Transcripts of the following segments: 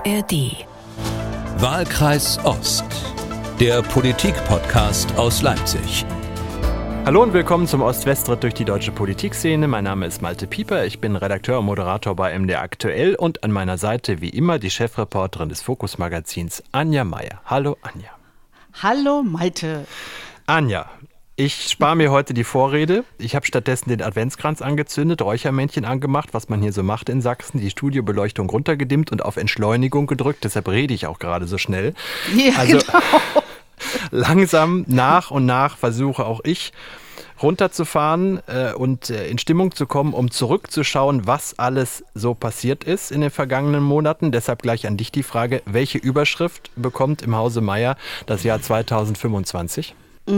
ARD. Wahlkreis Ost, der Politik-Podcast aus Leipzig. Hallo und willkommen zum Ost-West-Ritt durch die deutsche Politikszene. Mein Name ist Malte Pieper, ich bin Redakteur und Moderator bei MDR Aktuell und an meiner Seite wie immer die Chefreporterin des Fokus-Magazins Anja Meier. Hallo Anja. Hallo Malte. Anja, ich spare mir heute die Vorrede. Ich habe stattdessen den Adventskranz angezündet, Räuchermännchen angemacht, was man hier so macht in Sachsen, die Studiobeleuchtung runtergedimmt und auf Entschleunigung gedrückt. Deshalb rede ich auch gerade so schnell. Ja, genau. Langsam nach und nach versuche auch ich runterzufahren und in Stimmung zu kommen, um zurückzuschauen, was alles so passiert ist in den vergangenen Monaten. Deshalb gleich an dich die Frage, welche Überschrift bekommt im Hause Meier das Jahr 2025?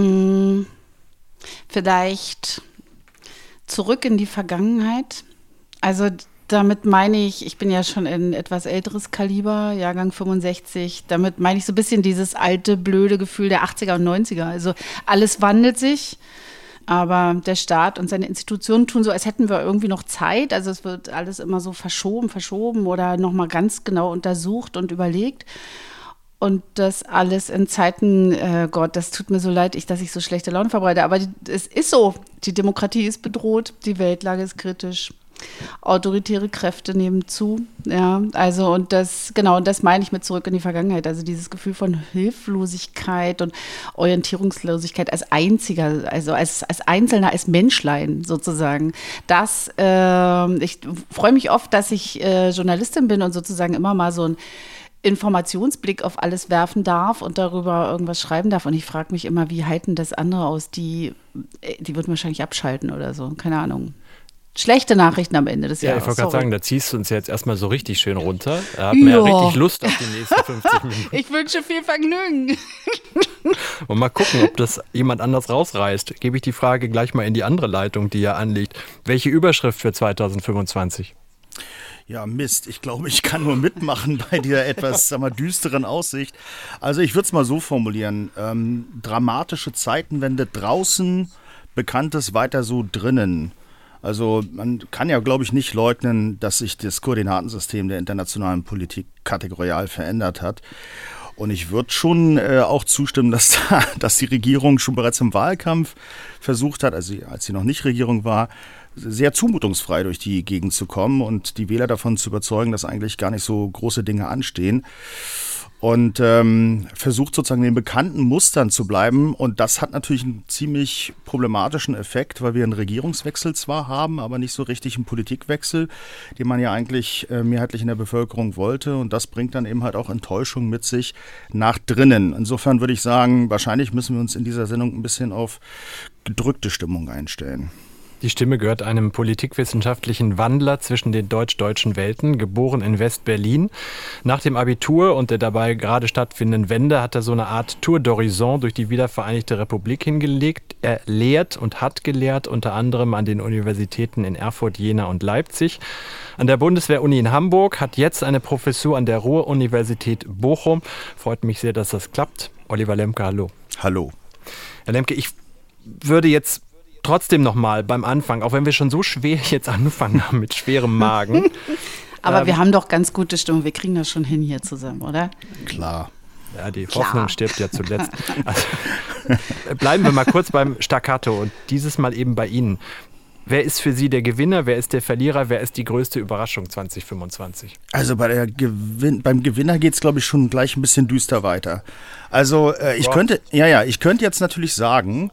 Vielleicht zurück in die Vergangenheit. Also damit meine ich bin ja schon ein etwas älteres Kaliber, Jahrgang 65. Damit meine ich so ein bisschen dieses alte, blöde Gefühl der 80er und 90er. Also alles wandelt sich, aber der Staat und seine Institutionen tun so, als hätten wir irgendwie noch Zeit. Also es wird alles immer so verschoben oder nochmal ganz genau untersucht und überlegt. Und das alles in Zeiten, Gott, das tut mir so leid, dass ich so schlechte Laune verbreite. Aber es ist so, die Demokratie ist bedroht, die Weltlage ist kritisch. Autoritäre Kräfte nehmen zu, ja, also und das meine ich mit zurück in die Vergangenheit, also dieses Gefühl von Hilflosigkeit und Orientierungslosigkeit als Einziger, also als Einzelner, als Menschlein sozusagen. Ich freue mich oft, dass ich Journalistin bin und sozusagen immer mal so ein Informationsblick auf alles werfen darf und darüber irgendwas schreiben darf. Und ich frage mich immer, wie halten das andere aus? Die würden wahrscheinlich abschalten oder so, keine Ahnung. Schlechte Nachrichten am Ende des Jahres. Ja, ich wollte gerade sagen, da ziehst du uns jetzt erstmal so richtig schön runter. Da hat man ja richtig Lust auf die nächsten 50 Minuten. Ich wünsche viel Vergnügen. Und mal gucken, ob das jemand anders rausreißt. Gebe ich die Frage gleich mal in die andere Leitung, die ja anliegt. Welche Überschrift für 2025? Ja, Mist. Ich glaube, ich kann nur mitmachen bei dieser etwas, düsteren Aussicht. Also ich würde es mal so formulieren. Dramatische Zeitenwende draußen, Bekanntes weiter so drinnen. Also man kann ja, glaube ich, nicht leugnen, dass sich das Koordinatensystem der internationalen Politik kategorial verändert hat. Und ich würde schon auch zustimmen, dass die Regierung schon bereits im Wahlkampf versucht hat, also als sie noch nicht Regierung war, sehr zumutungsfrei durch die Gegend zu kommen und die Wähler davon zu überzeugen, dass eigentlich gar nicht so große Dinge anstehen. Und versucht sozusagen den bekannten Mustern zu bleiben. Und das hat natürlich einen ziemlich problematischen Effekt, weil wir einen Regierungswechsel zwar haben, aber nicht so richtig einen Politikwechsel, den man ja eigentlich mehrheitlich in der Bevölkerung wollte. Und das bringt dann eben halt auch Enttäuschung mit sich nach drinnen. Insofern würde ich sagen, wahrscheinlich müssen wir uns in dieser Sendung ein bisschen auf gedrückte Stimmung einstellen. Die Stimme gehört einem politikwissenschaftlichen Wandler zwischen den deutsch-deutschen Welten, geboren in West-Berlin. Nach dem Abitur und der dabei gerade stattfindenden Wende hat er so eine Art Tour d'Horizon durch die wiedervereinigte Republik hingelegt. Er lehrt und hat gelehrt, unter anderem an den Universitäten in Erfurt, Jena und Leipzig. An der Bundeswehr-Uni in Hamburg, hat jetzt eine Professur an der Ruhr-Universität Bochum. Freut mich sehr, dass das klappt. Oliver Lemke, hallo. Hallo. Herr Lemke, ich würde jetzt trotzdem nochmal beim Anfang, auch wenn wir schon so schwer jetzt angefangen haben mit schwerem Magen. Aber wir haben doch ganz gute Stimmung. Wir kriegen das schon hin hier zusammen, oder? Klar. Ja, die Hoffnung stirbt ja zuletzt. Also, bleiben wir mal kurz beim Staccato und dieses Mal eben bei Ihnen. Wer ist für Sie der Gewinner, wer ist der Verlierer, wer ist die größte Überraschung 2025? Also beim Gewinner geht es, glaube ich, schon gleich ein bisschen düster weiter. Also ich könnte jetzt natürlich sagen,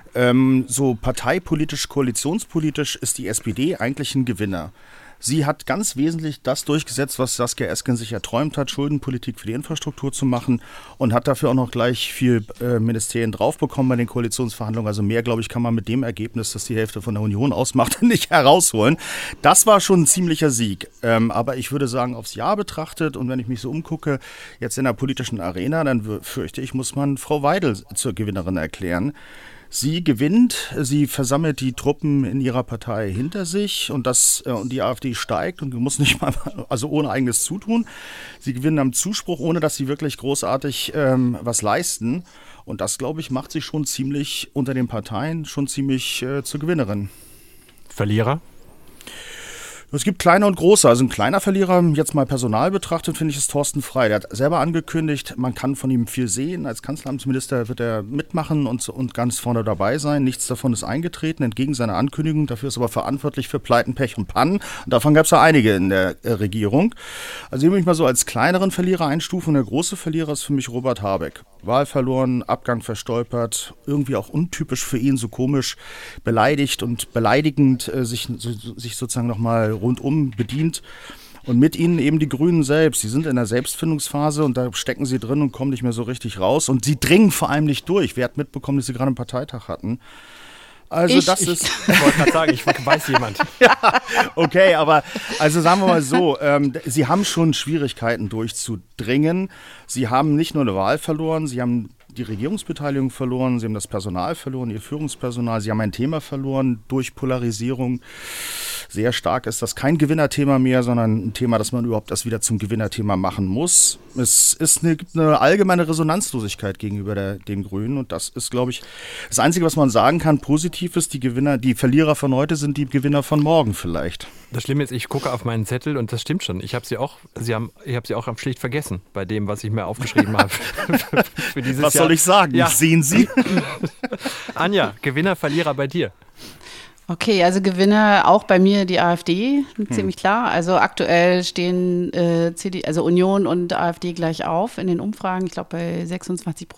so parteipolitisch, koalitionspolitisch ist die SPD eigentlich ein Gewinner. Sie hat ganz wesentlich das durchgesetzt, was Saskia Esken sich erträumt hat, Schuldenpolitik für die Infrastruktur zu machen und hat dafür auch noch gleich viel Ministerien draufbekommen bei den Koalitionsverhandlungen. Also mehr, glaube ich, kann man mit dem Ergebnis, das die Hälfte von der Union ausmacht, nicht herausholen. Das war schon ein ziemlicher Sieg. Aber ich würde sagen, aufs Jahr betrachtet und wenn ich mich so umgucke, jetzt in der politischen Arena, dann fürchte ich, muss man Frau Weidel zur Gewinnerin erklären. Sie gewinnt, sie versammelt die Truppen in ihrer Partei hinter sich und die AfD steigt und muss nicht mal, also ohne eigenes Zutun. Sie gewinnen am Zuspruch, ohne dass sie wirklich großartig was leisten. Und das, glaube ich, macht sie schon ziemlich unter den Parteien, schon ziemlich zur Gewinnerin. Verlierer? Es gibt kleine und große. Also ein kleiner Verlierer, jetzt mal Personal betrachtet, finde ich, ist Thorsten Frey. Der hat selber angekündigt, man kann von ihm viel sehen. Als Kanzleramtsminister wird er mitmachen und ganz vorne dabei sein. Nichts davon ist eingetreten, entgegen seiner Ankündigung. Dafür ist aber verantwortlich für Pleiten, Pech und Pannen. Und davon gab es ja einige in der Regierung. Also hier würde ich mal so als kleineren Verlierer einstufen. Und der große Verlierer ist für mich Robert Habeck. Wahl verloren, Abgang verstolpert, irgendwie auch untypisch für ihn, so komisch beleidigt und beleidigend sich sozusagen nochmal rundum bedient. Und mit ihnen eben die Grünen selbst. Sie sind in der Selbstfindungsphase und da stecken sie drin und kommen nicht mehr so richtig raus. Und sie dringen vor allem nicht durch. Wer hat mitbekommen, dass sie gerade einen Parteitag hatten? Also ich wollte gerade sagen, ich weiß jemand. Ja, okay, aber also sagen wir mal so, sie haben schon Schwierigkeiten durchzudringen. Sie haben nicht nur eine Wahl verloren, sie haben die Regierungsbeteiligung verloren, sie haben das Personal verloren, ihr Führungspersonal, sie haben ein Thema verloren durch Polarisierung. Sehr stark ist das kein Gewinnerthema mehr, sondern ein Thema, das man überhaupt erst wieder zum Gewinnerthema machen muss. Es gibt eine allgemeine Resonanzlosigkeit gegenüber den Grünen und das ist, glaube ich, das Einzige, was man sagen kann, positiv ist, die Verlierer von heute sind die Gewinner von morgen vielleicht. Das Schlimme ist, ich gucke auf meinen Zettel und das stimmt schon. Ich habe sie auch schlicht vergessen bei dem, was ich mir aufgeschrieben habe für dieses Was Jahr. soll ich sagen? Ja. Sehen Sie? Anja, Gewinner, Verlierer bei dir. Okay, also Gewinner auch bei mir die AfD, ziemlich klar. Also aktuell stehen also Union und AfD gleich auf in den Umfragen. Ich glaube bei 26%,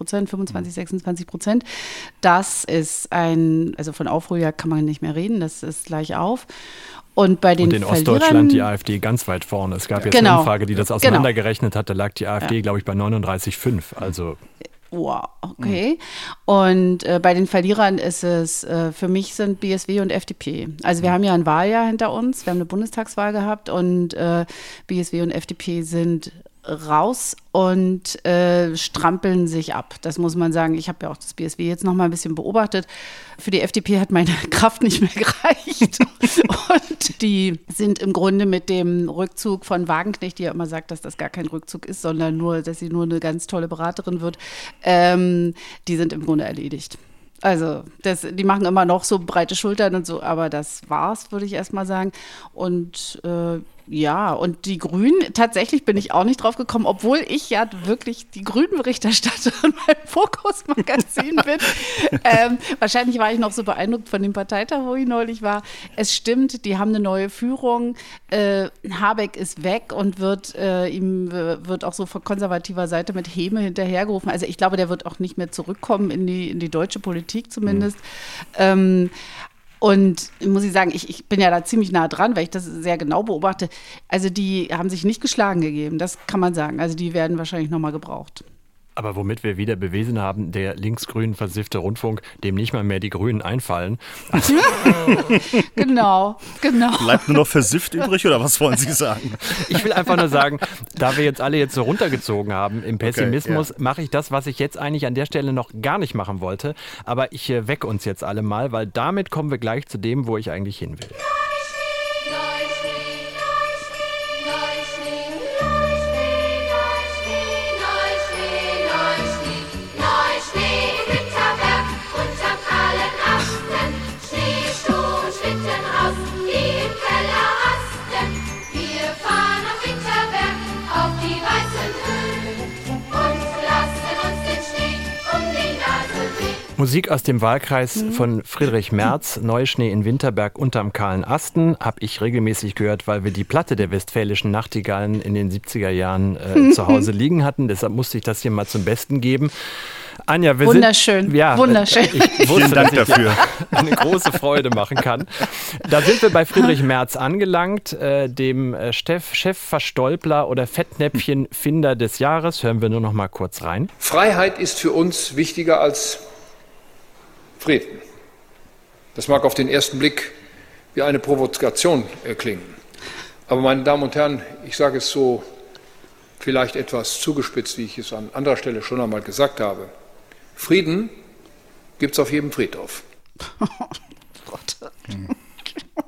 26%. Das ist also von Aufholjahr kann man nicht mehr reden, das ist gleich auf. Und bei den Und in Ostdeutschland die AfD ganz weit vorne. Es gab jetzt eine Umfrage, die das auseinandergerechnet hat. Da lag die AfD, glaube ich, bei 39,5. Also wow, okay. Und bei den Verlierern ist es, für mich sind BSW und FDP. Also wir haben ja ein Wahljahr hinter uns, wir haben eine Bundestagswahl gehabt und BSW und FDP sind raus und strampeln sich ab. Das muss man sagen. Ich habe ja auch das BSW jetzt noch mal ein bisschen beobachtet. Für die FDP hat meine Kraft nicht mehr gereicht. Und die sind im Grunde mit dem Rückzug von Wagenknecht, die ja immer sagt, dass das gar kein Rückzug ist, sondern nur, dass sie nur eine ganz tolle Beraterin wird, die sind im Grunde erledigt. Also die machen immer noch so breite Schultern und so, aber das war's, würde ich erst mal sagen. Und und die Grünen, tatsächlich bin ich auch nicht drauf gekommen, obwohl ich ja wirklich die Grünen-Berichterstatterin beim Fokus-Magazin bin. Wahrscheinlich war ich noch so beeindruckt von dem Parteitag, wo ich neulich war. Es stimmt, die haben eine neue Führung. Habeck ist weg und ihm wird auch so von konservativer Seite mit Häme hinterhergerufen. Also ich glaube, der wird auch nicht mehr zurückkommen in die deutsche Politik zumindest. Und muss ich sagen, ich bin ja da ziemlich nah dran, weil ich das sehr genau beobachte. Also die haben sich nicht geschlagen gegeben, das kann man sagen. Also die werden wahrscheinlich nochmal gebraucht. Aber womit wir wieder bewiesen haben, der linksgrün versiffte Rundfunk, dem nicht mal mehr die Grünen einfallen. Also Genau. Bleibt nur noch versifft übrig oder was wollen Sie sagen? Ich will einfach nur sagen, da wir jetzt alle so runtergezogen haben im Pessimismus, mache ich das, was ich jetzt eigentlich an der Stelle noch gar nicht machen wollte. Aber ich wecke uns jetzt alle mal, weil damit kommen wir gleich zu dem, wo ich eigentlich hin will. Musik aus dem Wahlkreis von Friedrich Merz, Neuschnee in Winterberg unterm kahlen Asten, habe ich regelmäßig gehört, weil wir die Platte der Westfälischen Nachtigallen in den 70er Jahren zu Hause liegen hatten. Deshalb musste ich das hier mal zum Besten geben. Anja, wunderschön. Wunderschön. Ich wusste, Vielen Dank dafür. Eine große Freude machen kann. Da sind wir bei Friedrich Merz angelangt, dem Chefverstolpler oder Fettnäpfchenfinder des Jahres. Hören wir nur noch mal kurz rein. Freiheit ist für uns wichtiger als Frieden. Das mag auf den ersten Blick wie eine Provokation klingen. Aber meine Damen und Herren, ich sage es so vielleicht etwas zugespitzt, wie ich es an anderer Stelle schon einmal gesagt habe. Frieden gibt es auf jedem Friedhof.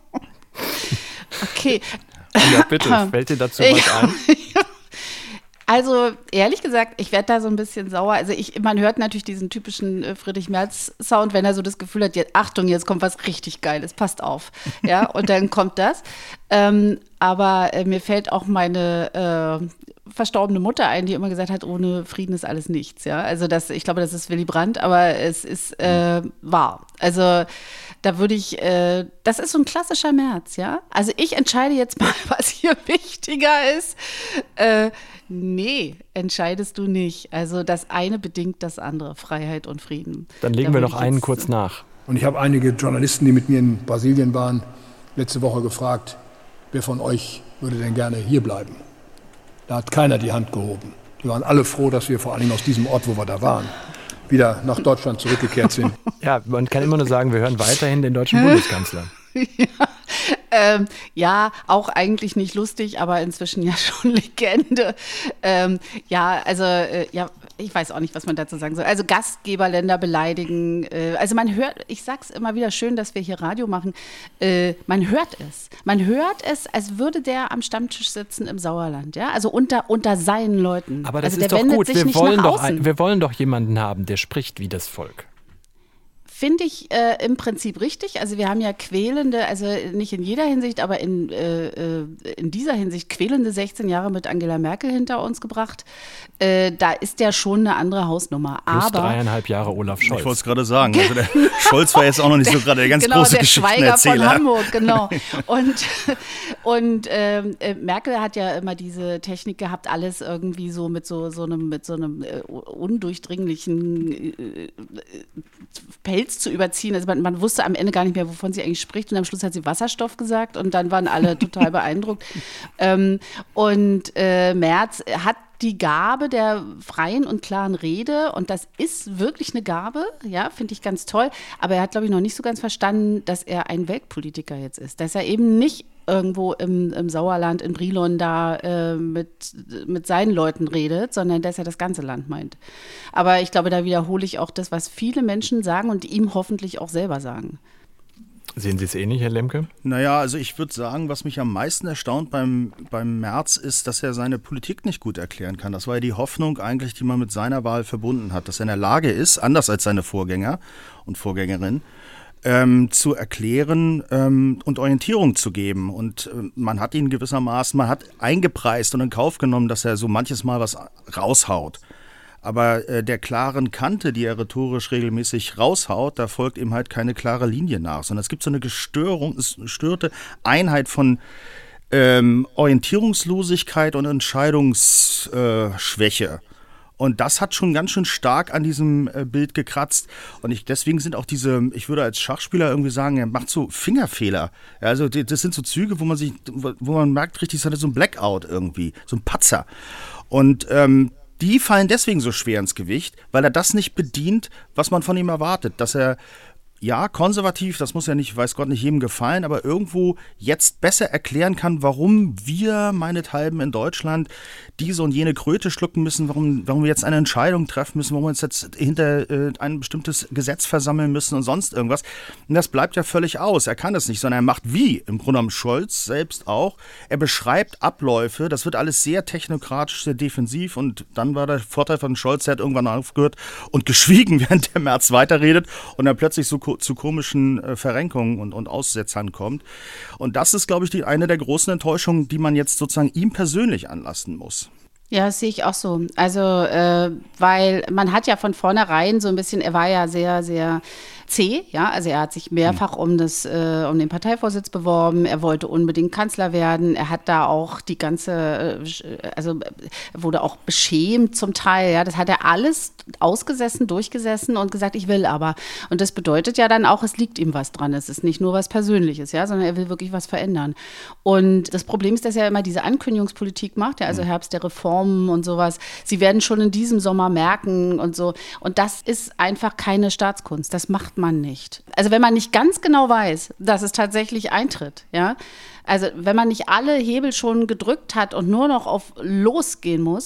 Okay. Ja, bitte, fällt dir dazu was ein? Also ehrlich gesagt, ich werde da so ein bisschen sauer. Also man hört natürlich diesen typischen Friedrich Merz-Sound, wenn er so das Gefühl hat, Achtung, jetzt kommt was richtig Geiles, passt auf. Ja, und dann kommt das. Aber mir fällt auch meine verstorbene Mutter ein, die immer gesagt hat, ohne Frieden ist alles nichts. Ja, also ich glaube, das ist Willy Brandt, aber es ist wahr. Also da würde ich, das ist so ein klassischer Merz, ja. Also ich entscheide jetzt mal, was hier wichtiger ist. Nee, entscheidest du nicht. Also das eine bedingt das andere, Freiheit und Frieden. Dann legen wir noch einen kurz nach. Und ich habe einige Journalisten, die mit mir in Brasilien waren, letzte Woche gefragt, wer von euch würde denn gerne hier bleiben? Da hat keiner die Hand gehoben. Wir waren alle froh, dass wir vor allen Dingen aus diesem Ort, wo wir da waren, wieder nach Deutschland zurückgekehrt sind. Ja, man kann immer nur sagen, wir hören weiterhin den deutschen Bundeskanzler. Ja, auch eigentlich nicht lustig, aber inzwischen ja schon Legende. Ich weiß auch nicht, was man dazu sagen soll. Also Gastgeberländer beleidigen. Also man hört, ich sag's immer wieder, schön, dass wir hier Radio machen, man hört es. Man hört es, als würde der am Stammtisch sitzen im Sauerland, ja, also unter seinen Leuten. Aber das also ist doch gut, wir wollen doch jemanden haben, der spricht wie das Volk. Finde ich im Prinzip richtig. Also wir haben ja quälende, also nicht in jeder Hinsicht, aber in dieser Hinsicht quälende 16 Jahre mit Angela Merkel hinter uns gebracht. Da ist ja schon eine andere Hausnummer. Plus aber 3,5 Jahre Olaf Scholz. Ich wollte es gerade sagen. Also der Scholz war jetzt auch noch nicht so gerade der ganz große Geschichtenerzähler. Genau, der Schweiger von Hamburg, genau. Und Merkel hat ja immer diese Technik gehabt, alles irgendwie so mit so einem undurchdringlichen Pelz zu überziehen. Also man wusste am Ende gar nicht mehr, wovon sie eigentlich spricht. Und am Schluss hat sie Wasserstoff gesagt und dann waren alle total beeindruckt. Merz hat die Gabe der freien und klaren Rede und das ist wirklich eine Gabe, ja, finde ich ganz toll. Aber er hat, glaube ich, noch nicht so ganz verstanden, dass er ein Weltpolitiker jetzt ist. Dass er eben nicht irgendwo im Sauerland, in Brilon da mit seinen Leuten redet, sondern dass er das ganze Land meint. Aber ich glaube, da wiederhole ich auch das, was viele Menschen sagen und ihm hoffentlich auch selber sagen. Sehen Sie es ähnlich, Herr Lemke? Naja, also ich würde sagen, was mich am meisten erstaunt beim Merz ist, dass er seine Politik nicht gut erklären kann. Das war ja die Hoffnung eigentlich, die man mit seiner Wahl verbunden hat, dass er in der Lage ist, anders als seine Vorgänger und Vorgängerinnen, zu erklären und Orientierung zu geben. Und man hat ihn gewissermaßen, man hat eingepreist und in Kauf genommen, dass er so manches Mal was raushaut. Aber der klaren Kante, die er rhetorisch regelmäßig raushaut, da folgt ihm halt keine klare Linie nach, sondern es gibt so eine gestörte Einheit von Orientierungslosigkeit und Entscheidungsschwäche. Und das hat schon ganz schön stark an diesem Bild gekratzt. Und deswegen sind auch ich würde als Schachspieler irgendwie sagen, er macht so Fingerfehler. Ja, also das sind so Züge, wo man merkt richtig, es hat so ein Blackout irgendwie, so ein Patzer. Und die fallen deswegen so schwer ins Gewicht, weil er das nicht bedient, was man von ihm erwartet. Dass er, ja, konservativ, das muss ja nicht, weiß Gott, nicht jedem gefallen, aber irgendwo jetzt besser erklären kann, warum wir meinethalben in Deutschland diese und jene Kröte schlucken müssen, warum wir jetzt eine Entscheidung treffen müssen, warum wir uns jetzt hinter ein bestimmtes Gesetz versammeln müssen und sonst irgendwas. Und das bleibt ja völlig aus. Er kann das nicht, sondern er macht wie im Grunde genommen Scholz selbst auch. Er beschreibt Abläufe, das wird alles sehr technokratisch, sehr defensiv und dann war der Vorteil von Scholz, der hat irgendwann aufgehört und geschwiegen, während der Merz weiterredet und dann plötzlich so zu komischen Verrenkungen und Aussetzern kommt. Und das ist, glaube ich, eine der großen Enttäuschungen, die man jetzt sozusagen ihm persönlich anlasten muss. Ja, das sehe ich auch so. Also, weil man hat ja von vornherein so ein bisschen, er war ja sehr, sehr zäh, ja, also er hat sich mehrfach um den Parteivorsitz beworben, er wollte unbedingt Kanzler werden, er hat da auch die ganze, also wurde auch beschämt zum Teil, ja, das hat er alles ausgesessen, durchgesessen und gesagt, ich will aber. Und das bedeutet ja dann auch, es liegt ihm was dran, es ist nicht nur was Persönliches, ja, sondern er will wirklich was verändern. Und das Problem ist, dass er immer diese Ankündigungspolitik macht, ja, also Herbst der Reformen und sowas, sie werden schon in diesem Sommer merken und so. Und das ist einfach keine Staatskunst, das macht man nicht. Also wenn man nicht ganz genau weiß, dass es tatsächlich eintritt, ja, Also wenn man nicht alle Hebel schon gedrückt hat und nur noch auf losgehen muss,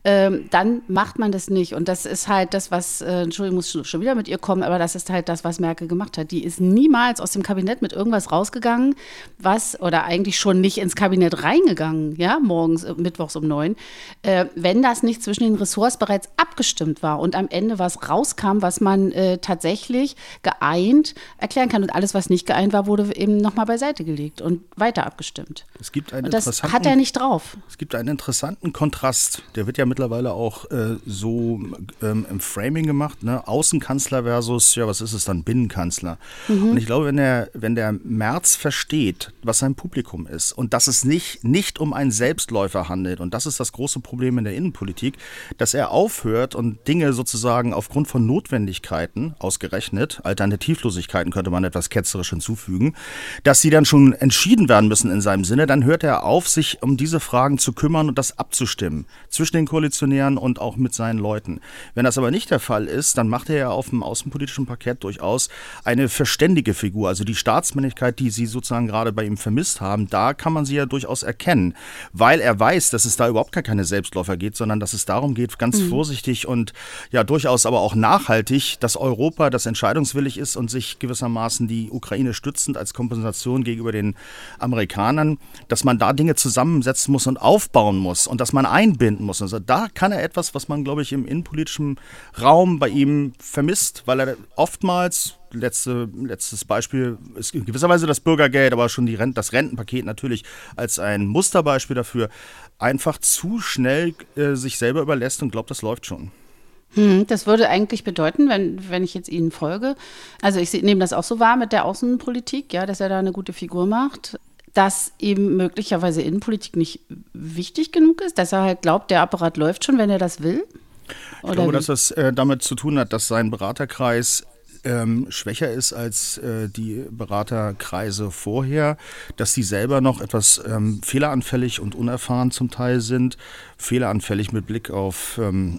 dann macht man das nicht. Und das ist halt das, was, Entschuldigung, ich muss schon wieder mit ihr kommen, aber das ist halt das, was Merkel gemacht hat. Die ist niemals aus dem Kabinett mit irgendwas rausgegangen, oder eigentlich schon nicht ins Kabinett reingegangen, ja, mittwochs um 9, wenn das nicht zwischen den Ressorts bereits abgestimmt war und am Ende was rauskam, was man tatsächlich geeint erklären kann. Und alles, was nicht geeint war, wurde eben nochmal beiseite gelegt und weiter abgestimmt. Das hat er nicht drauf. Es gibt einen interessanten Kontrast, der wird ja mittlerweile auch so im Framing gemacht, ne? Außenkanzler versus, ja, was ist es dann, Binnenkanzler. Und ich glaube, wenn der Merz versteht, was sein Publikum ist und dass es nicht um einen Selbstläufer handelt, und das ist das große Problem in der Innenpolitik, dass er aufhört und Dinge sozusagen aufgrund von Notwendigkeiten, ausgerechnet, Alternativlosigkeiten könnte man etwas ketzerisch hinzufügen, dass sie dann schon entschieden werden müssen in seinem Sinne, dann hört er auf, sich um diese Fragen zu kümmern und das abzustimmen zwischen den Koalitionären und auch mit seinen Leuten. Wenn das aber nicht der Fall ist, dann macht er ja auf dem außenpolitischen Parkett durchaus eine verständige Figur. Also die Staatsmännlichkeit, die Sie sozusagen gerade bei ihm vermisst haben, da kann man sie ja durchaus erkennen, weil er weiß, dass es da überhaupt gar keine Selbstläufer geht, sondern dass es darum geht, ganz vorsichtig und ja durchaus aber auch nachhaltig, dass Europa, das entscheidungswillig ist und sich gewissermaßen die Ukraine stützend als Kompensation gegenüber den Amerikanern, dass man da Dinge zusammensetzen muss und aufbauen muss und dass man einbinden muss. Also da kann er etwas, was man, glaube ich, im innenpolitischen Raum bei ihm vermisst, weil er oftmals, letztes Beispiel ist in gewisser Weise das Bürgergeld, aber schon das Rentenpaket natürlich als ein Musterbeispiel dafür, einfach zu schnell sich selber überlässt und glaubt, das läuft schon. Das würde eigentlich bedeuten, wenn ich jetzt Ihnen folge, also ich nehme das auch so wahr mit der Außenpolitik, ja, dass er da eine gute Figur macht, dass eben möglicherweise Innenpolitik nicht wichtig genug ist, dass er halt glaubt, der Apparat läuft schon, wenn er das will? Ich glaube, dass das damit zu tun hat, dass sein Beraterkreis schwächer ist als die Beraterkreise vorher, dass sie selber noch etwas fehleranfällig und unerfahren zum Teil sind, fehleranfällig mit Blick auf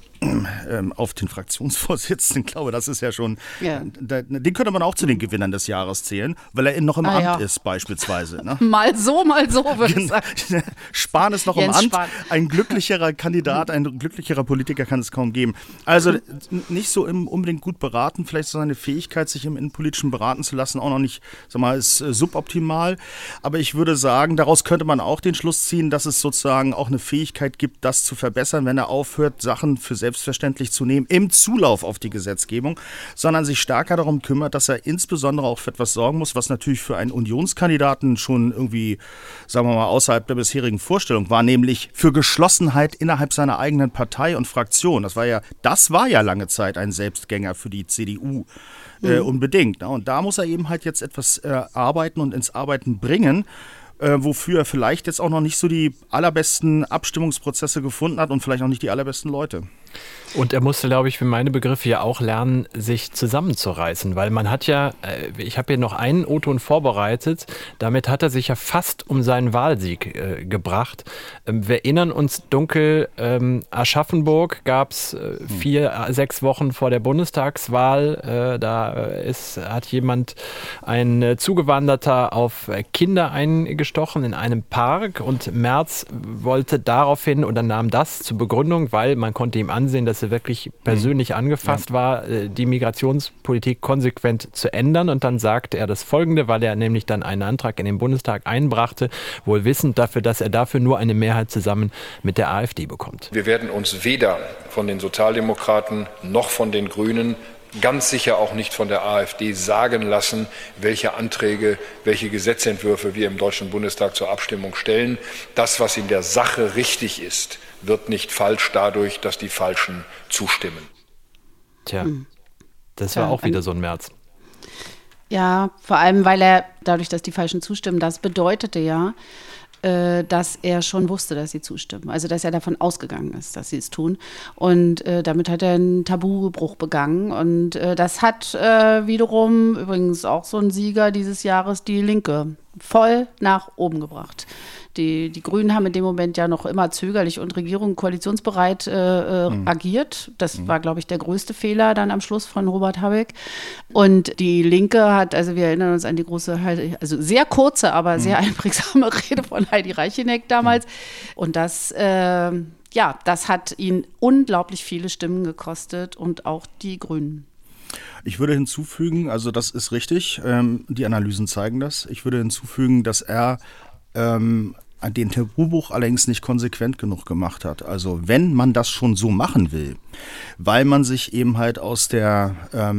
den Fraktionsvorsitzenden. Ich glaube, das ist ja schon, den könnte man auch zu den Gewinnern des Jahres zählen, weil er noch im Amt ist beispielsweise. Ne? Mal so, würde ich sagen. Spahn ist noch Jens im Amt. Spahn. Ein glücklicherer Kandidat, ein glücklicherer Politiker kann es kaum geben. Also nicht so unbedingt gut beraten, vielleicht so seine Fähigkeit, sich im Innenpolitischen beraten zu lassen, auch noch nicht, ist suboptimal. Aber ich würde sagen, daraus könnte man auch den Schluss ziehen, dass es sozusagen auch eine Fähigkeit gibt, das zu verbessern, wenn er aufhört, Sachen für selbstverständlich zu nehmen im Zulauf auf die Gesetzgebung, sondern sich stärker darum kümmert, dass er insbesondere auch für etwas sorgen muss, was natürlich für einen Unionskandidaten schon irgendwie, sagen wir mal, außerhalb der bisherigen Vorstellung war, nämlich für Geschlossenheit innerhalb seiner eigenen Partei und Fraktion. Das war ja lange Zeit ein Selbstgänger für die CDU. Unbedingt. Ne? Und da muss er eben halt jetzt etwas arbeiten und ins Arbeiten bringen, wofür er vielleicht jetzt auch noch nicht so die allerbesten Abstimmungsprozesse gefunden hat und vielleicht auch nicht die allerbesten Leute. Und er musste, glaube ich, für meine Begriffe ja auch lernen, sich zusammenzureißen, weil man hat ja, ich habe hier noch einen O-Ton vorbereitet, damit hat er sich ja fast um seinen Wahlsieg gebracht. Wir erinnern uns dunkel, Aschaffenburg gab es 6 Wochen vor der Bundestagswahl, hat jemand, ein Zugewanderter, auf Kinder eingestochen in einem Park und Merz wollte daraufhin oder nahm das zur Begründung, weil man konnte ihm ansehen, dass er wirklich persönlich angefasst war, die Migrationspolitik konsequent zu ändern. Und dann sagte er das Folgende, weil er nämlich dann einen Antrag in den Bundestag einbrachte, wohl wissend dafür, dass er dafür nur eine Mehrheit zusammen mit der AfD bekommt. Wir werden uns weder von den Sozialdemokraten noch von den Grünen, ganz sicher auch nicht von der AfD sagen lassen, welche Anträge, welche Gesetzentwürfe wir im Deutschen Bundestag zur Abstimmung stellen. Das, was in der Sache richtig ist, wird nicht falsch dadurch, dass die Falschen zustimmen. Tja, das war auch wieder so ein Merz. Ja, vor allem, weil er, dadurch, dass die Falschen zustimmen, das bedeutete ja, dass er schon wusste, dass sie zustimmen. Also, dass er davon ausgegangen ist, dass sie es tun. Und damit hat er einen Tabubruch begangen. Und das hat wiederum übrigens auch so ein Sieger dieses Jahres, die Linke, voll nach oben gebracht. Die Grünen haben in dem Moment ja noch immer zögerlich und Regierung koalitionsbereit agiert. Das war, glaube ich, der größte Fehler dann am Schluss von Robert Habeck. Und die Linke hat, also wir erinnern uns an die große, also sehr kurze, aber sehr einprägsame Rede von Heidi Reicheneck damals. Und das hat ihn unglaublich viele Stimmen gekostet und auch die Grünen. Ich würde hinzufügen, also das ist richtig, die Analysen zeigen das. Ich würde hinzufügen, dass er den Tabubuch allerdings nicht konsequent genug gemacht hat. Also wenn man das schon so machen will, weil man sich eben halt aus der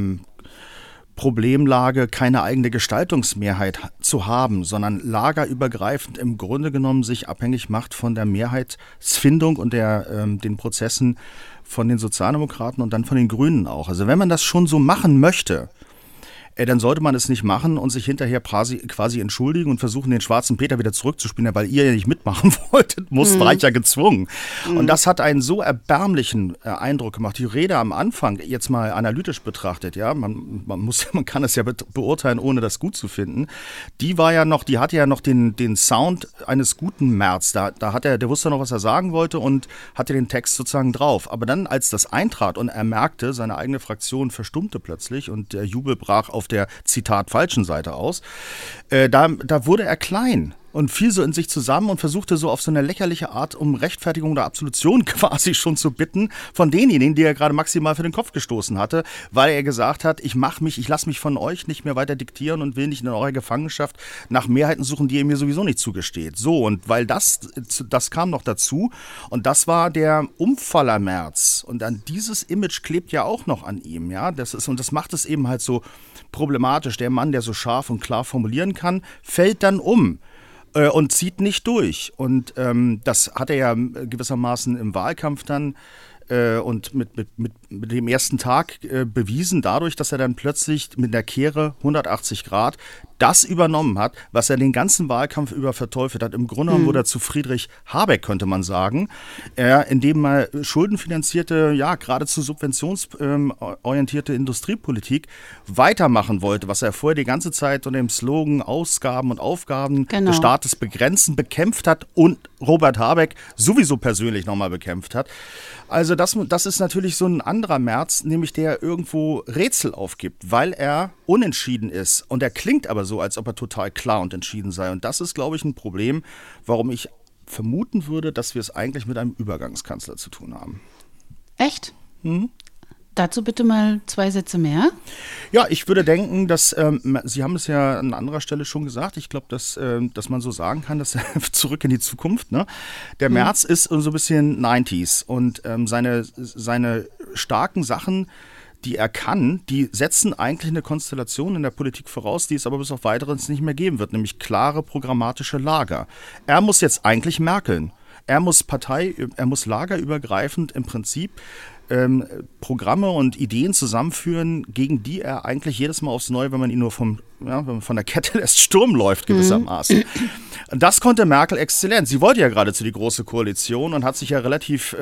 Problemlage, keine eigene Gestaltungsmehrheit zu haben, sondern lagerübergreifend im Grunde genommen sich abhängig macht von der Mehrheitsfindung und den Prozessen von den Sozialdemokraten und dann von den Grünen auch. Also wenn man das schon so machen möchte, dann sollte man es nicht machen und sich hinterher quasi entschuldigen und versuchen, den schwarzen Peter wieder zurückzuspielen, weil ihr ja nicht mitmachen wolltet, war ich ja gezwungen. Und das hat einen so erbärmlichen Eindruck gemacht. Die Rede am Anfang, jetzt mal analytisch betrachtet, ja, man kann es ja beurteilen, ohne das gut zu finden, die hatte ja noch den Sound eines guten Merz. Der wusste noch, was er sagen wollte und hatte den Text sozusagen drauf. Aber dann, als das eintrat und er merkte, seine eigene Fraktion verstummte plötzlich und der Jubel brach auf der, Zitat, falschen Seite aus, da wurde er klein und fiel so in sich zusammen und versuchte so auf so eine lächerliche Art um Rechtfertigung oder Absolution quasi schon zu bitten von denjenigen, die er gerade maximal für den Kopf gestoßen hatte, weil er gesagt hat, ich lasse mich von euch nicht mehr weiter diktieren und will nicht in eurer Gefangenschaft nach Mehrheiten suchen, die ihr mir sowieso nicht zugesteht. So, und weil das kam noch dazu und das war der Umfaller Merz und an dieses Image klebt ja auch noch an ihm, ja, das macht es eben halt so problematisch. Der Mann, der so scharf und klar formulieren kann, fällt dann um und zieht nicht durch. Und das hat er ja gewissermaßen im Wahlkampf dann und mit dem ersten Tag bewiesen, dadurch, dass er dann plötzlich mit der Kehre 180 Grad das übernommen hat, was er den ganzen Wahlkampf über verteufelt hat. Im Grunde genommen wurde er zu Friedrich Habeck, könnte man sagen, indem er schuldenfinanzierte, ja, geradezu subventionsorientierte Industriepolitik weitermachen wollte, was er vorher die ganze Zeit unter dem Slogan Ausgaben und Aufgaben des Staates begrenzen bekämpft hat und Robert Habeck sowieso persönlich nochmal bekämpft hat. Also das ist natürlich so ein anderer Merz, nämlich der irgendwo Rätsel aufgibt, weil er unentschieden ist. Und er klingt aber so, als ob er total klar und entschieden sei. Und das ist, glaube ich, ein Problem, warum ich vermuten würde, dass wir es eigentlich mit einem Übergangskanzler zu tun haben. Echt? Dazu bitte mal 2 Sätze mehr. Ja, ich würde denken, dass, Sie haben es ja an anderer Stelle schon gesagt, ich glaube, dass man so sagen kann, dass zurück in die Zukunft, ne? Der Merz ist so ein bisschen 90s und seine starken Sachen, die er kann, die setzen eigentlich eine Konstellation in der Politik voraus, die es aber bis auf Weiteres nicht mehr geben wird, nämlich klare programmatische Lager. Er muss jetzt eigentlich merkeln. Er muss lagerübergreifend im Prinzip Programme und Ideen zusammenführen, gegen die er eigentlich jedes Mal aufs Neue, wenn man ihn nur wenn man von der Kette lässt, Sturm läuft gewissermaßen. Das konnte Merkel exzellent. Sie wollte ja geradezu die Große Koalition und hat sich ja relativ,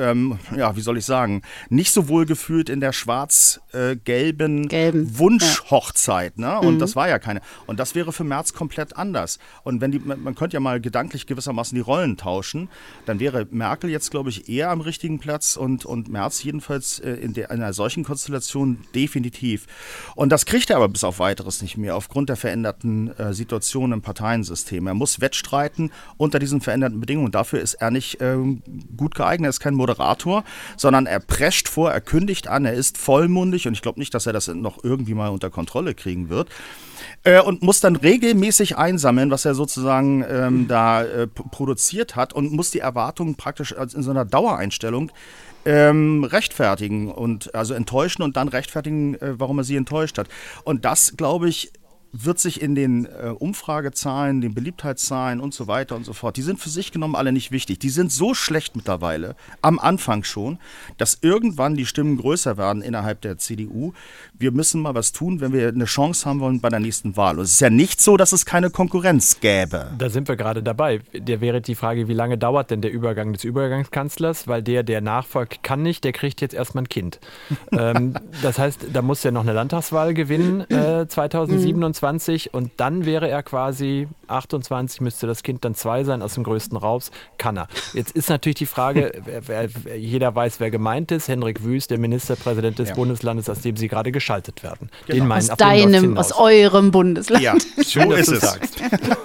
nicht so wohl gefühlt in der schwarz-gelben Wunschhochzeit. Ne? Und das war ja keine. Und das wäre für Merz komplett anders. Und man könnte ja mal gedanklich gewissermaßen die Rollen tauschen, dann wäre Merkel jetzt, glaube ich, eher am richtigen Platz und Merz jedenfalls in einer solchen Konstellation definitiv. Und das kriegt er aber bis auf Weiteres nicht mehr, aufgrund der veränderten Situation im Parteiensystem. Er muss wettstreiten unter diesen veränderten Bedingungen. Dafür ist er nicht gut geeignet. Er ist kein Moderator, sondern er prescht vor, er kündigt an, er ist vollmundig und ich glaube nicht, dass er das noch irgendwie mal unter Kontrolle kriegen wird. Und muss dann regelmäßig einsammeln, was er sozusagen produziert hat und muss die Erwartungen praktisch in so einer Dauereinstellung rechtfertigen und also enttäuschen und dann rechtfertigen, warum er sie enttäuscht hat. Und das, glaube ich, wird sich in den Umfragezahlen, den Beliebtheitszahlen und so weiter und so fort, die sind für sich genommen alle nicht wichtig. Die sind so schlecht mittlerweile, am Anfang schon, dass irgendwann die Stimmen größer werden innerhalb der CDU. Wir müssen mal was tun, wenn wir eine Chance haben wollen bei der nächsten Wahl. Und es ist ja nicht so, dass es keine Konkurrenz gäbe. Da sind wir gerade dabei. Der wäre die Frage, wie lange dauert denn der Übergang des Übergangskanzlers? Weil der nachfolgt, kann nicht, der kriegt jetzt erstmal ein Kind. Das heißt, da muss er noch eine Landtagswahl gewinnen 2027. 27 und dann wäre er quasi 28, müsste das Kind dann 2 sein aus dem größten Raus, kann er. Jetzt ist natürlich die Frage, jeder weiß, wer gemeint ist, Hendrik Wüst, der Ministerpräsident des Bundeslandes, aus dem Sie gerade geschaltet werden. Genau. Den meinen, aus eurem Bundesland. Ja, schön, dass du sagst.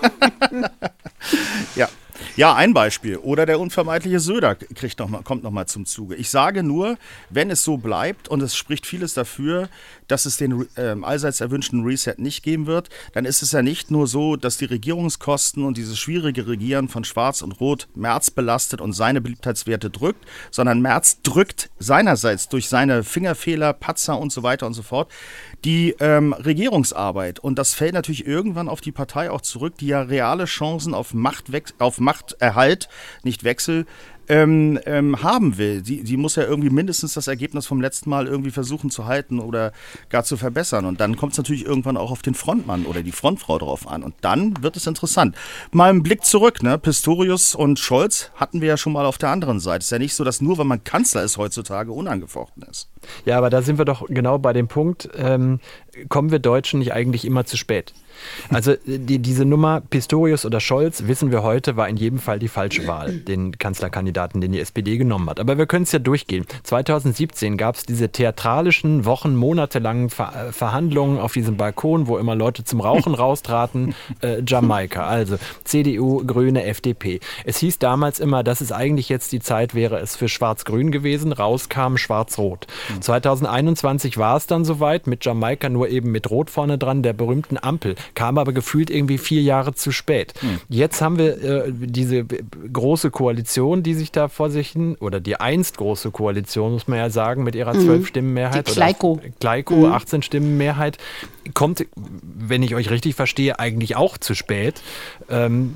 Ja, ein Beispiel. Oder der unvermeidliche Söder kommt noch mal zum Zuge. Ich sage nur, wenn es so bleibt und es spricht vieles dafür, dass es den allseits erwünschten Reset nicht geben wird, dann ist es ja nicht nur so, dass die Regierungskosten und dieses schwierige Regieren von Schwarz und Rot Merz belastet und seine Beliebtheitswerte drückt, sondern Merz drückt seinerseits durch seine Fingerfehler, Patzer und so weiter und so fort die Regierungsarbeit. Und das fällt natürlich irgendwann auf die Partei auch zurück, die ja reale Chancen auf Machterhalt, nicht Wechsel, haben will. Die muss ja irgendwie mindestens das Ergebnis vom letzten Mal irgendwie versuchen zu halten oder gar zu verbessern. Und dann kommt es natürlich irgendwann auch auf den Frontmann oder die Frontfrau drauf an. Und dann wird es interessant. Mal ein Blick zurück, ne? Pistorius und Scholz hatten wir ja schon mal auf der anderen Seite. Es ist ja nicht so, dass nur, wenn man Kanzler ist, heutzutage unangefochten ist. Ja, aber da sind wir doch genau bei dem Punkt, kommen wir Deutschen nicht eigentlich immer zu spät? Also diese Nummer Pistorius oder Scholz, wissen wir heute, war in jedem Fall die falsche Wahl, den Kanzlerkandidaten, den die SPD genommen hat. Aber wir können es ja durchgehen. 2017 gab es diese theatralischen monatelangen Verhandlungen auf diesem Balkon, wo immer Leute zum Rauchen raustraten, Jamaika, also CDU, Grüne, FDP. Es hieß damals immer, dass es eigentlich jetzt die Zeit wäre, es für Schwarz-Grün gewesen, rauskam Schwarz-Rot. 2021 war es dann soweit, mit Jamaika nur eben mit Rot vorne dran, der berühmten Ampel. Kam aber gefühlt irgendwie 4 Jahre zu spät. Jetzt haben wir diese große Koalition, die sich da vor sich hin, oder die einst große Koalition, muss man ja sagen, mit ihrer 12-Stimmen-Mehrheit. Die Kleiko. 18-Stimmen-Mehrheit. Kommt, wenn ich euch richtig verstehe, eigentlich auch zu spät. Haben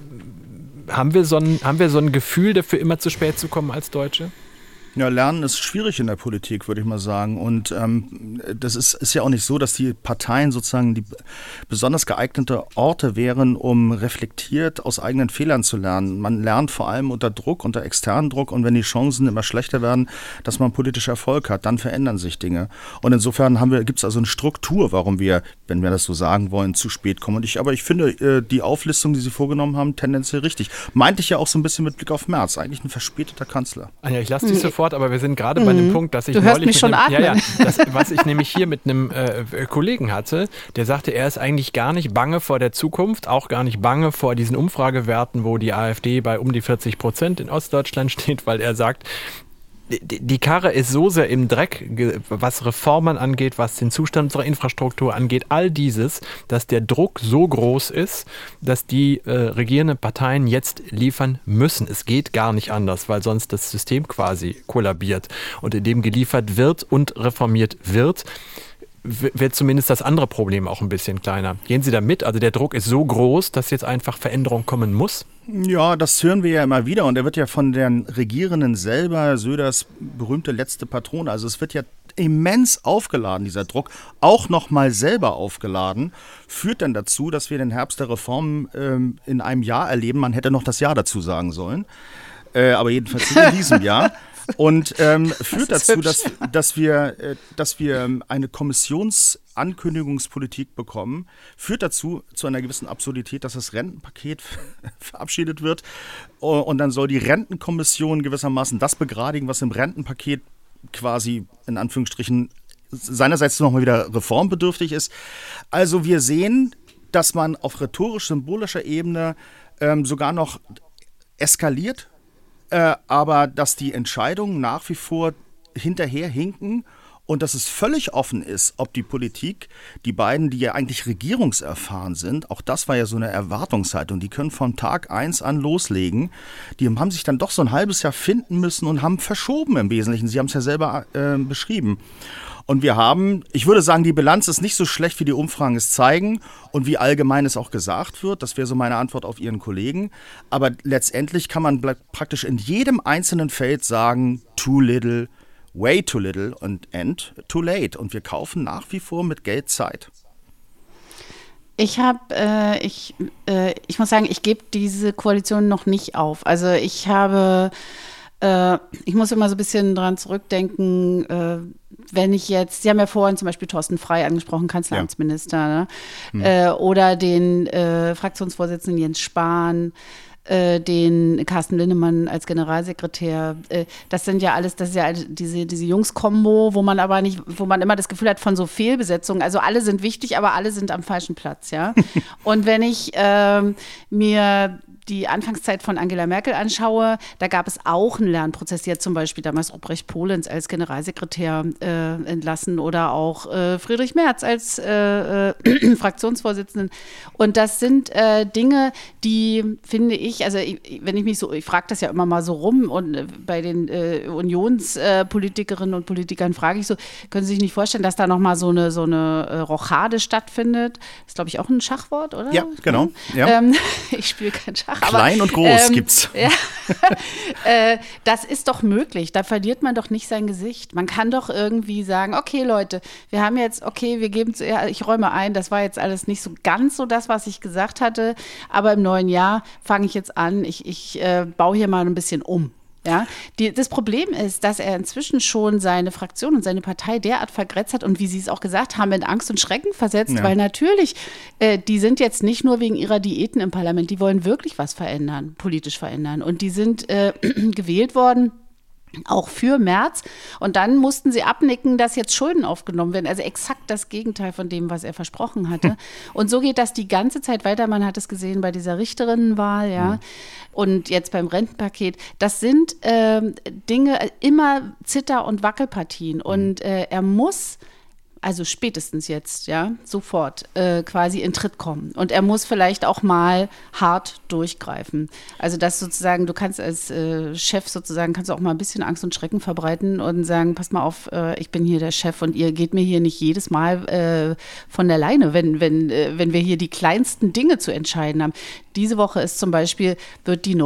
wir so ein Gefühl dafür, immer zu spät zu kommen als Deutsche? Ja, Lernen ist schwierig in der Politik, würde ich mal sagen. Und das ist ja auch nicht so, dass die Parteien sozusagen die besonders geeignete Orte wären, um reflektiert aus eigenen Fehlern zu lernen. Man lernt vor allem unter Druck, unter externen Druck. Und wenn die Chancen immer schlechter werden, dass man politischen Erfolg hat, dann verändern sich Dinge. Und insofern gibt es also eine Struktur, warum wir, wenn wir das so sagen wollen, zu spät kommen. Aber ich finde die Auflistung, die Sie vorgenommen haben, tendenziell richtig. Meinte ich ja auch so ein bisschen mit Blick auf Merz. Eigentlich ein verspäteter Kanzler. Anja, ich lasse dich sofort, aber wir sind gerade bei dem Punkt, dass ich was ich nämlich hier mit einem Kollegen hatte, der sagte, er ist eigentlich gar nicht bange vor der Zukunft, auch gar nicht bange vor diesen Umfragewerten, wo die AfD bei um die 40% in Ostdeutschland steht, weil er sagt, die Karre ist so sehr im Dreck, was Reformen angeht, was den Zustand unserer Infrastruktur angeht, all dieses, dass der Druck so groß ist, dass die regierenden Parteien jetzt liefern müssen. Es geht gar nicht anders, weil sonst das System quasi kollabiert. Und indem geliefert wird und reformiert wird zumindest das andere Problem auch ein bisschen kleiner. Gehen Sie da mit? Also der Druck ist so groß, dass jetzt einfach Veränderung kommen muss? Ja, das hören wir ja immer wieder und er wird ja von den Regierenden selber, Söders berühmte letzte Patrone, also es wird ja immens aufgeladen, dieser Druck, auch nochmal selber aufgeladen, führt dann dazu, dass wir den Herbst der Reformen in einem Jahr erleben. Man hätte noch das Jahr dazu sagen sollen, aber jedenfalls in diesem Jahr. Und führt dazu, dass wir eine Kommissionsankündigungspolitik bekommen, führt dazu zu einer gewissen Absurdität, dass das Rentenpaket verabschiedet wird und dann soll die Rentenkommission gewissermaßen das begradigen, was im Rentenpaket quasi in Anführungsstrichen seinerseits nochmal wieder reformbedürftig ist. Also wir sehen, dass man auf rhetorisch-symbolischer Ebene sogar noch eskaliert, aber dass die Entscheidungen nach wie vor hinterherhinken und dass es völlig offen ist, ob die Politik, die beiden, die ja eigentlich regierungserfahren sind, auch das war ja so eine Erwartungshaltung, die können von Tag 1 an loslegen, die haben sich dann doch so ein halbes Jahr finden müssen und haben verschoben im Wesentlichen. Sie haben es ja selber beschrieben. Und wir haben, ich würde sagen, die Bilanz ist nicht so schlecht, wie die Umfragen es zeigen und wie allgemein es auch gesagt wird. Das wäre so meine Antwort auf Ihren Kollegen. Aber letztendlich kann man praktisch in jedem einzelnen Feld sagen, too little, way too little and too late. Und wir kaufen nach wie vor mit Geld Zeit. Ich muss sagen, ich gebe diese Koalition noch nicht auf. Also ich habe Ich muss immer so ein bisschen dran zurückdenken, wenn ich jetzt, Sie haben ja vorhin zum Beispiel Thorsten Frey angesprochen, Kanzleramtsminister, ne? Oder den Fraktionsvorsitzenden Jens Spahn, den Carsten Linnemann als Generalsekretär. Das ist ja diese Jungs-Kombo, wo man immer das Gefühl hat von so Fehlbesetzungen. Also alle sind wichtig, aber alle sind am falschen Platz, ja. Und wenn ich mir die Anfangszeit von Angela Merkel anschaue, da gab es auch einen Lernprozess. Die hat zum Beispiel damals Ruprecht Polenz als Generalsekretär entlassen oder auch Friedrich Merz als Fraktionsvorsitzenden. Und das sind Dinge, die, finde ich, also ich frage das ja immer mal so rum und bei den Unionspolitikerinnen und Politikern frage ich so, können Sie sich nicht vorstellen, dass da nochmal so eine Rochade stattfindet? Das ist, glaube ich, auch ein Schachwort, oder? Ja, genau. Ja. Ich spiele kein Schach. Klein und groß gibt's. Ja, das ist doch möglich. Da verliert man doch nicht sein Gesicht. Man kann doch irgendwie sagen, okay, Leute, wir haben jetzt, ich räume ein, das war jetzt alles nicht so ganz so das, was ich gesagt hatte, aber im neuen Jahr fange ich jetzt an, ich baue hier mal ein bisschen um. Ja, das Problem ist, dass er inzwischen schon seine Fraktion und seine Partei derart vergrätzt hat und wie Sie es auch gesagt haben, in Angst und Schrecken versetzt, weil natürlich, die sind jetzt nicht nur wegen ihrer Diäten im Parlament, die wollen wirklich was verändern, politisch verändern. Und die sind gewählt worden, auch für Merz. Und dann mussten sie abnicken, dass jetzt Schulden aufgenommen werden. Also exakt das Gegenteil von dem, was er versprochen hatte. Und so geht das die ganze Zeit weiter. Man hat es gesehen bei dieser Richterinnenwahl, ja. Und jetzt beim Rentenpaket. Das sind Dinge, immer Zitter- und Wackelpartien. Und er muss, also spätestens jetzt, ja, sofort quasi in Tritt kommen. Und er muss vielleicht auch mal hart durchgreifen. Also das sozusagen, du kannst als Chef sozusagen, kannst du auch mal ein bisschen Angst und Schrecken verbreiten und sagen, pass mal auf, ich bin hier der Chef und ihr geht mir hier nicht jedes Mal von der Leine, wenn wir hier die kleinsten Dinge zu entscheiden haben. Diese Woche ist zum Beispiel, wird der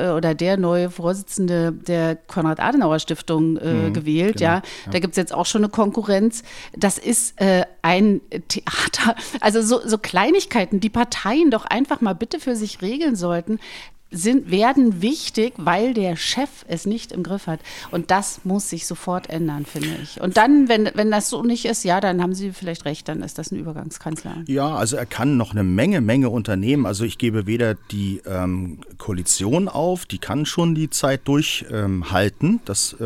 neue Vorsitzende der Konrad-Adenauer-Stiftung gewählt. Genau, ja. Da gibt es jetzt auch schon eine Konkurrenz. Das ist ein Theater. Also so Kleinigkeiten, die Parteien doch einfach mal bitte für sich regeln sollten, werden wichtig, weil der Chef es nicht im Griff hat. Und das muss sich sofort ändern, finde ich. Und dann, wenn das so nicht ist, ja, dann haben Sie vielleicht recht, dann ist das ein Übergangskanzler. Ja, also er kann noch eine Menge unternehmen. Also ich gebe weder die Koalition auf, die kann schon die Zeit durchhalten.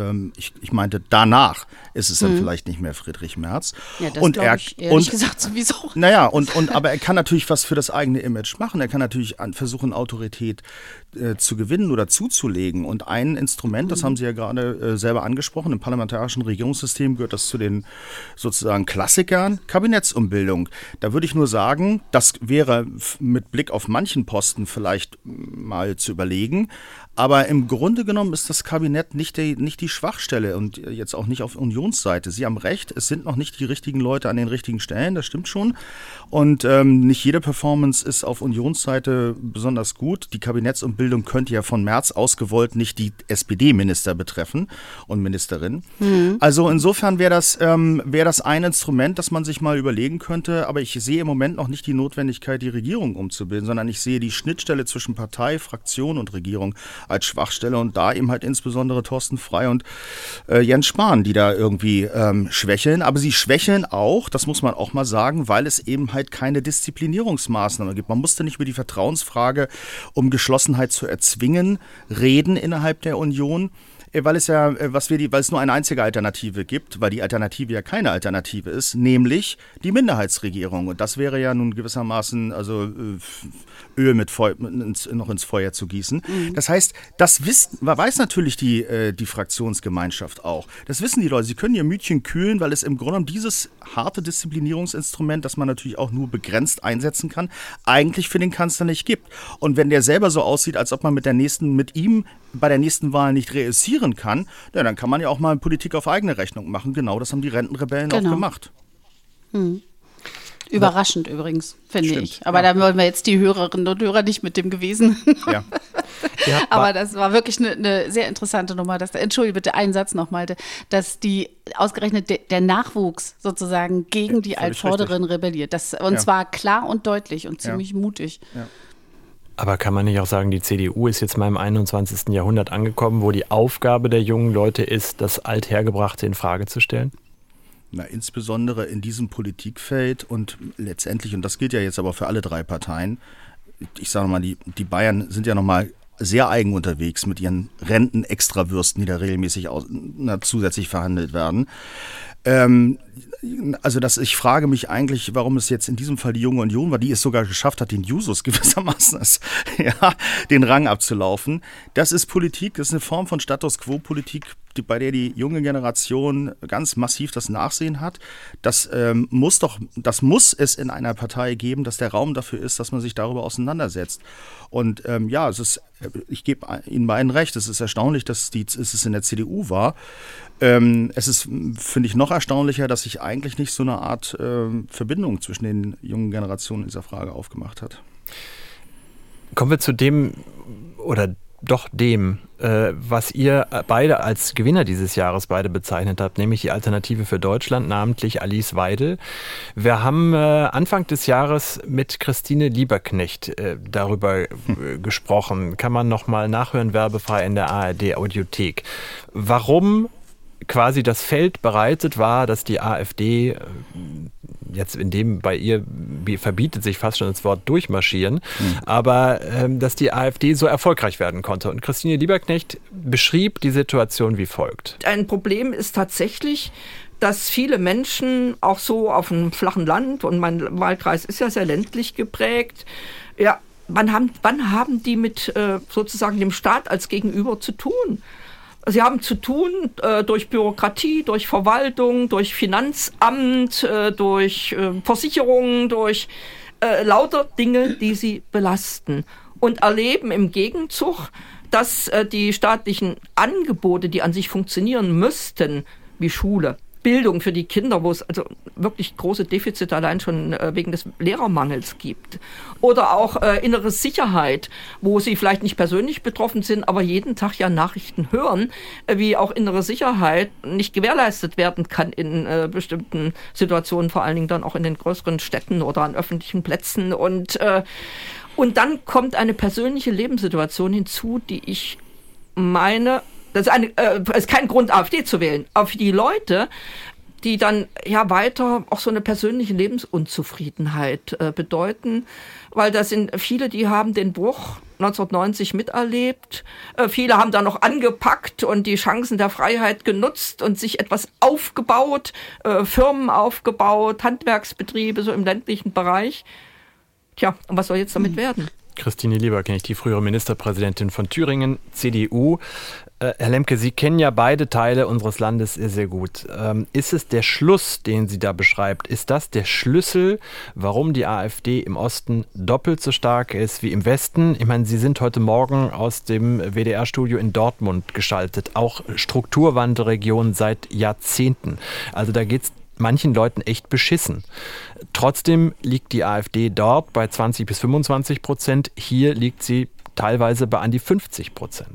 Ich meinte, danach ist es dann vielleicht nicht mehr Friedrich Merz. Ja, das glaube ich ehrlich gesagt sowieso. Naja, aber er kann natürlich was für das eigene Image machen. Er kann natürlich versuchen, Autorität zu gewinnen oder zuzulegen. Und ein Instrument, das haben Sie ja gerade selber angesprochen, im parlamentarischen Regierungssystem gehört das zu den sozusagen Klassikern, Kabinettsumbildung. Da würde ich nur sagen, das wäre mit Blick auf manchen Posten vielleicht mal zu überlegen. Aber im Grunde genommen ist das Kabinett nicht die Schwachstelle und jetzt auch nicht auf Unionsseite. Sie haben recht, es sind noch nicht die richtigen Leute an den richtigen Stellen, das stimmt schon. Und nicht jede Performance ist auf Unionsseite besonders gut. Die Kabinettsumbildung könnte ja von Merz ausgewollt nicht die SPD-Minister betreffen und Ministerin. Also insofern wäre das ein Instrument, das man sich mal überlegen könnte. Aber ich sehe im Moment noch nicht die Notwendigkeit, die Regierung umzubilden, sondern ich sehe die Schnittstelle zwischen Partei, Fraktion und Regierung als Schwachstelle und da eben halt insbesondere Thorsten Frey und Jens Spahn, die da irgendwie schwächeln. Aber sie schwächeln auch, das muss man auch mal sagen, weil es eben halt keine Disziplinierungsmaßnahmen gibt. Man musste nicht über die Vertrauensfrage, um Geschlossenheit zu erzwingen, reden innerhalb der Union. Weil es nur eine einzige Alternative gibt, weil die Alternative ja keine Alternative ist, nämlich die Minderheitsregierung. Und das wäre ja nun gewissermaßen Öl noch ins Feuer zu gießen. Das heißt, das weiß natürlich die Fraktionsgemeinschaft auch. Das wissen die Leute. Sie können ihr Mütchen kühlen, weil es im Grunde genommen dieses harte Disziplinierungsinstrument, das man natürlich auch nur begrenzt einsetzen kann, eigentlich für den Kanzler nicht gibt. Und wenn der selber so aussieht, als ob man mit ihm bei der nächsten Wahl nicht reüssieren kann, ja, dann kann man ja auch mal Politik auf eigene Rechnung machen. Genau, das haben die Rentenrebellen auch gemacht. Überraschend übrigens, finde ich. Aber da wollen wir jetzt die Hörerinnen und Hörer nicht mit dem gewesen. Ja. Aber das war wirklich eine sehr interessante Nummer. Entschuldige bitte, einen Satz noch, Malte, dass ausgerechnet der Nachwuchs sozusagen gegen die Altvorderen rebelliert. Und zwar klar und deutlich und ziemlich mutig. Ja. Aber kann man nicht auch sagen, die CDU ist jetzt mal im 21. Jahrhundert angekommen, wo die Aufgabe der jungen Leute ist, das Althergebrachte in Frage zu stellen? Na, insbesondere in diesem Politikfeld und letztendlich, und das gilt ja jetzt aber für alle drei Parteien, ich sage mal, die Bayern sind ja nochmal sehr eigen unterwegs mit ihren Renten-Extrawürsten, die da regelmäßig zusätzlich verhandelt werden. Also ich frage mich eigentlich, warum es jetzt in diesem Fall die Junge Union war, die es sogar geschafft hat, den Jusos gewissermaßen den Rang abzulaufen. Das ist Politik, das ist eine Form von Status Quo-Politik, bei der die junge Generation ganz massiv das Nachsehen hat. Das muss es in einer Partei geben, dass der Raum dafür ist, dass man sich darüber auseinandersetzt. Und ich gebe Ihnen beiden recht, es ist erstaunlich, dass es in der CDU war. Es ist, finde ich, noch erstaunlicher, dass sich eigentlich nicht so eine Art Verbindung zwischen den jungen Generationen in dieser Frage aufgemacht hat. Kommen wir zu dem, was ihr beide als Gewinner dieses Jahres bezeichnet habt, nämlich die Alternative für Deutschland, namentlich Alice Weidel. Wir haben Anfang des Jahres mit Christine Lieberknecht darüber gesprochen. Kann man nochmal nachhören, werbefrei in der ARD-Audiothek. Warum quasi das Feld bereitet war, dass die AfD jetzt in dem bei ihr verbietet sich fast schon das Wort durchmarschieren, aber dass die AfD so erfolgreich werden konnte. Und Christine Lieberknecht beschrieb die Situation wie folgt. Ein Problem ist tatsächlich, dass viele Menschen auch so auf einem flachen Land, und mein Wahlkreis ist ja sehr ländlich geprägt, ja, wann haben die mit sozusagen dem Staat als Gegenüber zu tun? Sie haben zu tun durch Bürokratie, durch Verwaltung, durch Finanzamt, durch Versicherungen, durch lauter Dinge, die sie belasten. Und erleben im Gegenzug, dass die staatlichen Angebote, die an sich funktionieren müssten, wie Schule, Bildung für die Kinder, wo es also wirklich große Defizite allein schon wegen des Lehrermangels gibt. Oder auch innere Sicherheit, wo sie vielleicht nicht persönlich betroffen sind, aber jeden Tag ja Nachrichten hören, wie auch innere Sicherheit nicht gewährleistet werden kann in bestimmten Situationen, vor allen Dingen dann auch in den größeren Städten oder an öffentlichen Plätzen. Und dann kommt eine persönliche Lebenssituation hinzu, die ich meine, das ist kein Grund, AfD zu wählen. Aber für die Leute, die dann ja weiter auch so eine persönliche Lebensunzufriedenheit bedeuten, weil das sind viele, die haben den Bruch 1990 miterlebt. Viele haben da noch angepackt und die Chancen der Freiheit genutzt und sich etwas aufgebaut, Firmen aufgebaut, Handwerksbetriebe so im ländlichen Bereich. Tja, und was soll jetzt damit werden? Christine Lieberknecht, die frühere Ministerpräsidentin von Thüringen, CDU. Herr Lemke, Sie kennen ja beide Teile unseres Landes sehr gut. Ist es der Schluss, den sie da beschreibt, ist das der Schlüssel, warum die AfD im Osten doppelt so stark ist wie im Westen? Ich meine, Sie sind heute Morgen aus dem WDR-Studio in Dortmund geschaltet, auch Strukturwandelregion seit Jahrzehnten. Also da geht's manchen Leuten echt beschissen. Trotzdem liegt die AfD dort bei 20-25%. Hier liegt sie teilweise bei an die 50%.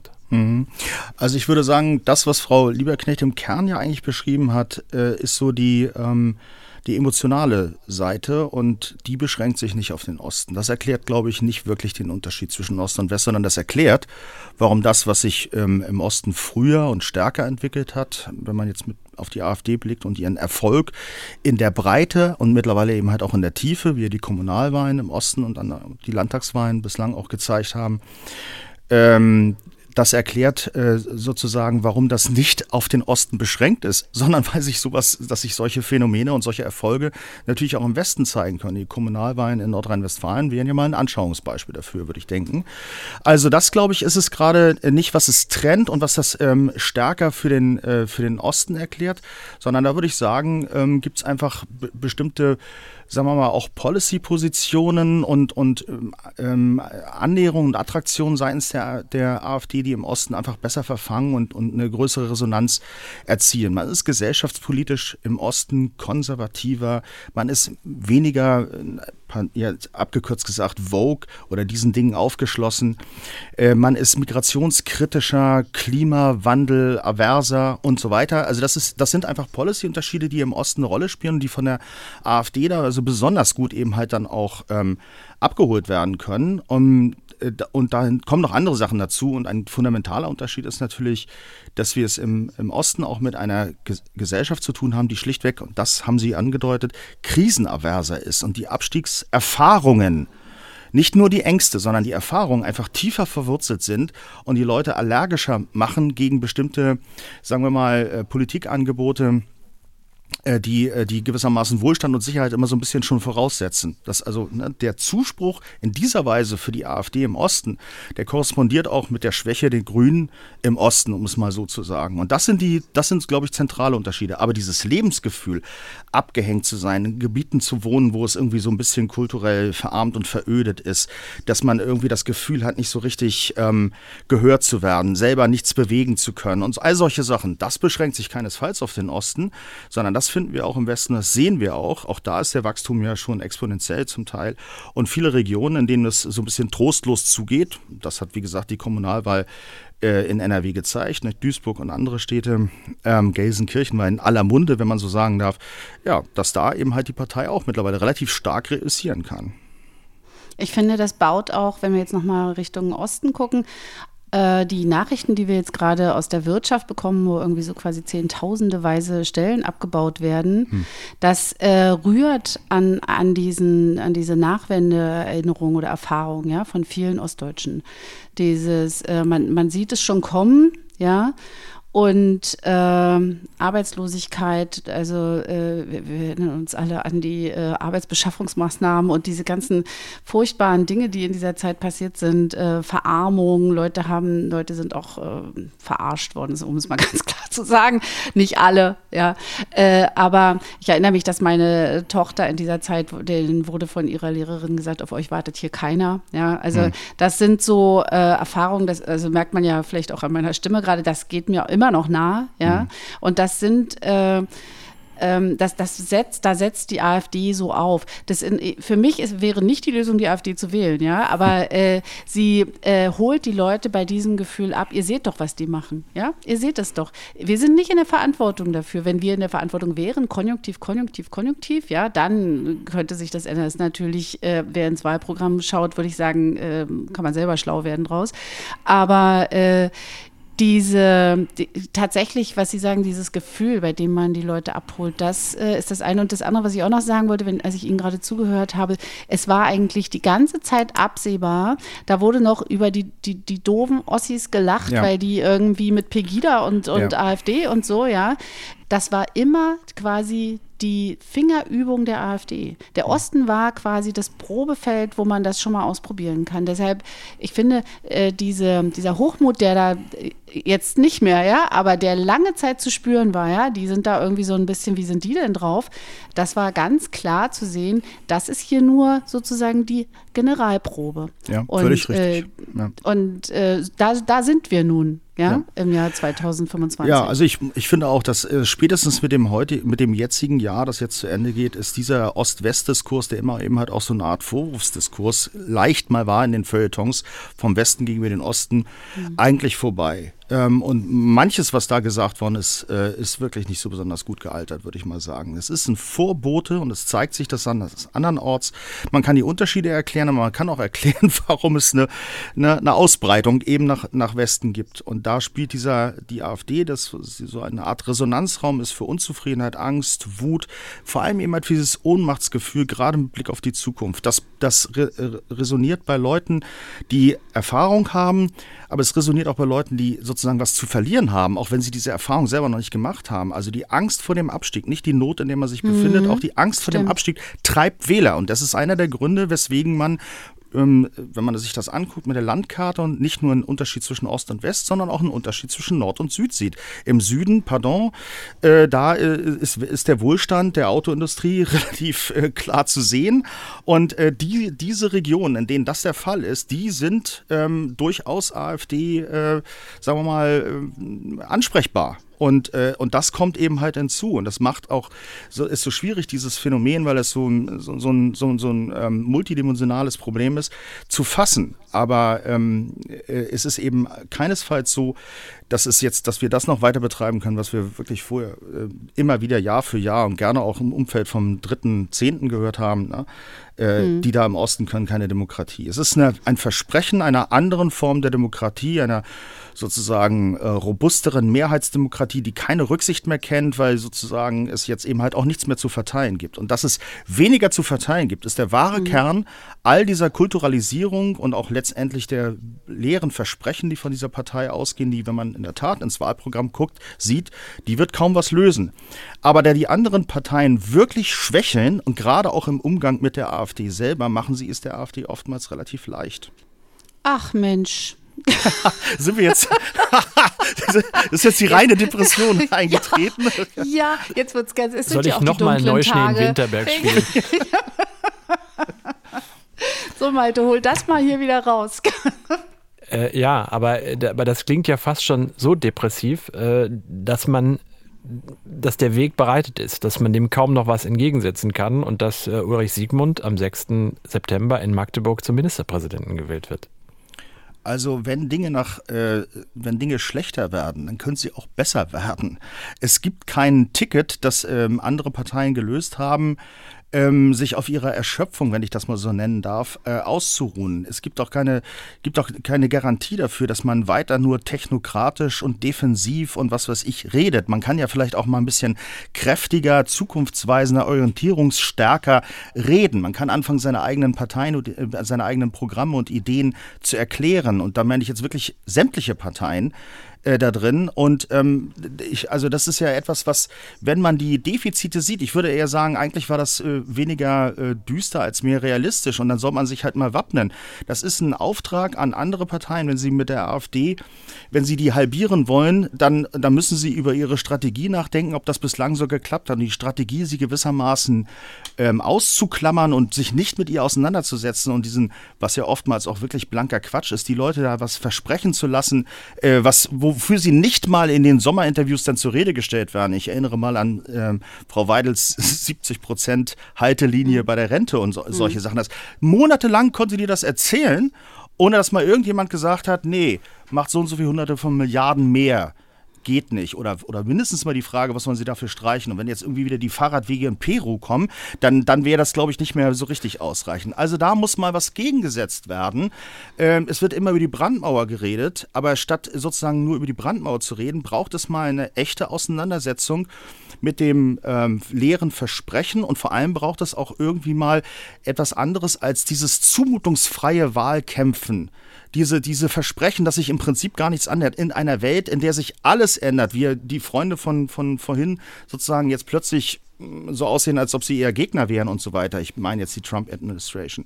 Also ich würde sagen, das, was Frau Lieberknecht im Kern ja eigentlich beschrieben hat, ist so die emotionale Seite, und die beschränkt sich nicht auf den Osten. Das erklärt, glaube ich, nicht wirklich den Unterschied zwischen Ost und West, sondern das erklärt, warum das, was sich im Osten früher und stärker entwickelt hat, wenn man jetzt auf die AfD blickt und ihren Erfolg in der Breite und mittlerweile eben halt auch in der Tiefe, wie die Kommunalwahlen im Osten und dann die Landtagswahlen bislang auch gezeigt haben, das erklärt sozusagen, warum das nicht auf den Osten beschränkt ist, sondern weil dass sich solche Phänomene und solche Erfolge natürlich auch im Westen zeigen können. Die Kommunalwahlen in Nordrhein-Westfalen wären ja mal ein Anschauungsbeispiel dafür, würde ich denken. Also das, glaube ich, ist es gerade nicht, was es trennt und was das stärker für den Osten erklärt, sondern da würde ich sagen, gibt es einfach bestimmte, sagen wir mal, auch Policy-Positionen und Annäherungen und Attraktionen seitens der AfD, die im Osten einfach besser verfangen und eine größere Resonanz erzielen. Man ist gesellschaftspolitisch im Osten konservativer, man ist weniger, abgekürzt gesagt, Vogue oder diesen Dingen aufgeschlossen. Man ist migrationskritischer, Klimawandel, averser und so weiter. Also das sind einfach Policy-Unterschiede, die im Osten eine Rolle spielen und die von der AfD da also besonders gut eben halt dann auch abgeholt werden können. Und und dann kommen noch andere Sachen dazu. Und ein fundamentaler Unterschied ist natürlich, dass wir es im Osten auch mit einer Gesellschaft zu tun haben, die schlichtweg, und das haben Sie angedeutet, krisenaverser ist und die Abstiegserfahrungen, nicht nur die Ängste, sondern die Erfahrungen einfach tiefer verwurzelt sind und die Leute allergischer machen gegen bestimmte, sagen wir mal, Politikangebote, die gewissermaßen Wohlstand und Sicherheit immer so ein bisschen schon voraussetzen. Das also, der Zuspruch in dieser Weise für die AfD im Osten, der korrespondiert auch mit der Schwäche der Grünen im Osten, um es mal so zu sagen. Und das sind, glaube ich, zentrale Unterschiede. Aber dieses Lebensgefühl, abgehängt zu sein, in Gebieten zu wohnen, wo es irgendwie so ein bisschen kulturell verarmt und verödet ist, dass man irgendwie das Gefühl hat, nicht so richtig gehört zu werden, selber nichts bewegen zu können und all solche Sachen, das beschränkt sich keinesfalls auf den Osten, sondern das finden wir auch im Westen, das sehen wir auch. Auch da ist der Wachstum ja schon exponentiell zum Teil. Und viele Regionen, in denen es so ein bisschen trostlos zugeht, das hat wie gesagt die Kommunalwahl in NRW gezeigt, ne? Duisburg und andere Städte, Gelsenkirchen war in aller Munde, wenn man so sagen darf, ja, dass da eben halt die Partei auch mittlerweile relativ stark reüssieren kann. Ich finde, das baut auch, wenn wir jetzt nochmal Richtung Osten gucken, die Nachrichten, die wir jetzt gerade aus der Wirtschaft bekommen, wo irgendwie so quasi zehntausende-weise Stellen abgebaut werden, das rührt an diese Nachwendeerinnerung oder Erfahrung, ja, von vielen Ostdeutschen. Man sieht es schon kommen, ja. Und Arbeitslosigkeit, also wir erinnern uns alle an die Arbeitsbeschaffungsmaßnahmen und diese ganzen furchtbaren Dinge, die in dieser Zeit passiert sind, Verarmung, Leute sind auch verarscht worden, um es mal ganz klar zu sagen, nicht alle, ja, aber ich erinnere mich, dass meine Tochter in dieser Zeit, denen wurde von ihrer Lehrerin gesagt, auf euch wartet hier keiner, ja, also das sind so Erfahrungen, also merkt man ja vielleicht auch an meiner Stimme gerade, das geht mir immer noch nah, ja. Und das sind, da setzt die AfD so auf. Für mich wäre nicht die Lösung, die AfD zu wählen, ja. Aber sie holt die Leute bei diesem Gefühl ab. Ihr seht doch, was die machen, ja. Ihr seht es doch. Wir sind nicht in der Verantwortung dafür. Wenn wir in der Verantwortung wären, Konjunktiv, ja, dann könnte sich das ändern. Das ist natürlich, wer ins Wahlprogramm schaut, würde ich sagen, kann man selber schlau werden draus. Aber tatsächlich, was Sie sagen, dieses Gefühl, bei dem man die Leute abholt, das ist das eine. Und das andere, was ich auch noch sagen wollte, als ich Ihnen gerade zugehört habe, es war eigentlich die ganze Zeit absehbar, da wurde noch über die doofen Ossis gelacht, ja, weil die irgendwie mit Pegida und AfD und so, ja. Das war immer quasi die Fingerübung der AfD. Der Osten war quasi das Probefeld, wo man das schon mal ausprobieren kann. Deshalb, ich finde, dieser Hochmut, der da jetzt nicht mehr, ja, aber der lange Zeit zu spüren war, ja, die sind da irgendwie so ein bisschen, wie sind die denn drauf? Das war ganz klar zu sehen, das ist hier nur sozusagen die Generalprobe. Ja, völlig richtig. Ja. Und da sind wir nun. Ja, im Jahr 2025. Ja, also ich finde auch, dass spätestens mit dem jetzigen Jahr, das jetzt zu Ende geht, ist dieser Ost-West-Diskurs, der immer eben halt auch so eine Art Vorwurfsdiskurs leicht mal war in den Feuilletons vom Westen gegenüber den Osten, eigentlich vorbei. Und manches, was da gesagt worden ist, ist wirklich nicht so besonders gut gealtert, würde ich mal sagen. Es ist ein Vorbote und es zeigt sich das andernorts. Man kann die Unterschiede erklären, aber man kann auch erklären, warum es eine Ausbreitung eben nach Westen gibt. Und da spielt die AfD, das so eine Art Resonanzraum ist für Unzufriedenheit, Angst, Wut, vor allem eben halt für dieses Ohnmachtsgefühl, gerade mit Blick auf die Zukunft. Das resoniert bei Leuten, die Erfahrung haben, aber es resoniert auch bei Leuten, die sozusagen was zu verlieren haben, auch wenn sie diese Erfahrung selber noch nicht gemacht haben. Also die Angst vor dem Abstieg, nicht die Not, in der man sich befindet, auch die Angst vor dem Abstieg treibt Wähler. Und das ist einer der Gründe, weswegen man, wenn man sich das anguckt mit der Landkarte und nicht nur einen Unterschied zwischen Ost und West, sondern auch einen Unterschied zwischen Nord und Süd sieht. Im Süden, da ist der Wohlstand der Autoindustrie relativ klar zu sehen. Und diese Regionen, in denen das der Fall ist, die sind durchaus AfD, sagen wir mal, ansprechbar. Und das kommt eben halt hinzu. Und das macht auch, ist so schwierig, dieses Phänomen, weil es so ein multidimensionales Problem ist, zu fassen. Aber es ist eben keinesfalls so, dass wir das noch weiter betreiben können, was wir wirklich vorher immer wieder Jahr für Jahr und gerne auch im Umfeld vom 3.10. gehört haben. Ne? die da im Osten können keine Demokratie. Es ist ein Versprechen einer anderen Form der Demokratie, einer sozusagen robusteren Mehrheitsdemokratie, die keine Rücksicht mehr kennt, weil sozusagen es jetzt eben halt auch nichts mehr zu verteilen gibt. Und dass es weniger zu verteilen gibt, ist der wahre Kern all dieser Kulturalisierung und auch letztendlich der leeren Versprechen, die von dieser Partei ausgehen, die, wenn man in der Tat ins Wahlprogramm guckt, sieht, die wird kaum was lösen. Aber da die anderen Parteien wirklich schwächeln und gerade auch im Umgang mit der AfD selber, machen sie es der AfD oftmals relativ leicht. Ach Mensch. Sind wir jetzt, das ist jetzt die reine Depression eingetreten? Ja, jetzt wird es ganz, es Soll ich nochmal Neuschnee in Winterberg spielen? So Malte, hol das mal hier wieder raus. Ja, aber das klingt ja fast schon so depressiv, dass der Weg bereitet ist, dass man dem kaum noch was entgegensetzen kann und dass Ulrich Siegmund am 6. September in Magdeburg zum Ministerpräsidenten gewählt wird. Also wenn Dinge schlechter werden, dann können sie auch besser werden. Es gibt kein Ticket, das andere Parteien gelöst haben, sich auf ihrer Erschöpfung, wenn ich das mal so nennen darf, auszuruhen. Es gibt auch keine Garantie dafür, dass man weiter nur technokratisch und defensiv und was weiß ich redet. Man kann ja vielleicht auch mal ein bisschen kräftiger, zukunftsweisender, orientierungsstärker reden. Man kann anfangen, seine eigenen Parteien und seine eigenen Programme und Ideen zu erklären. Und da meine ich jetzt wirklich sämtliche Parteien da drin. Und also das ist ja etwas, was, wenn man die Defizite sieht, ich würde eher sagen, eigentlich war das weniger düster als mehr realistisch und dann soll man sich halt mal wappnen. Das ist ein Auftrag an andere Parteien, wenn sie mit der AfD, wenn sie die halbieren wollen, dann müssen sie über ihre Strategie nachdenken, ob das bislang so geklappt hat. Und die Strategie, sie gewissermaßen auszuklammern und sich nicht mit ihr auseinanderzusetzen und diesen, was ja oftmals auch wirklich blanker Quatsch ist, die Leute da was versprechen zu lassen, wofür sie nicht mal in den Sommerinterviews dann zur Rede gestellt werden. Ich erinnere mal an Frau Weidels 70% Haltelinie bei der Rente und solche Sachen. Monatelang konnte die das erzählen, ohne dass mal irgendjemand gesagt hat, nee, macht so und so viele Hunderte von Milliarden mehr. Geht nicht. Oder mindestens mal die Frage, was wollen sie dafür streichen? Und wenn jetzt irgendwie wieder die Fahrradwege in Peru kommen, dann wäre das, glaube ich, nicht mehr so richtig ausreichend. Also da muss mal was gegengesetzt werden. Es wird immer über die Brandmauer geredet, aber statt sozusagen nur über die Brandmauer zu reden, braucht es mal eine echte Auseinandersetzung mit dem leeren Versprechen und vor allem braucht es auch irgendwie mal etwas anderes als dieses zumutungsfreie Wahlkämpfen. Diese Versprechen, dass sich im Prinzip gar nichts ändert. In einer Welt, in der sich alles ändert, wie die Freunde von vorhin sozusagen jetzt plötzlich so aussehen, als ob sie eher Gegner wären und so weiter. Ich meine jetzt die Trump-Administration.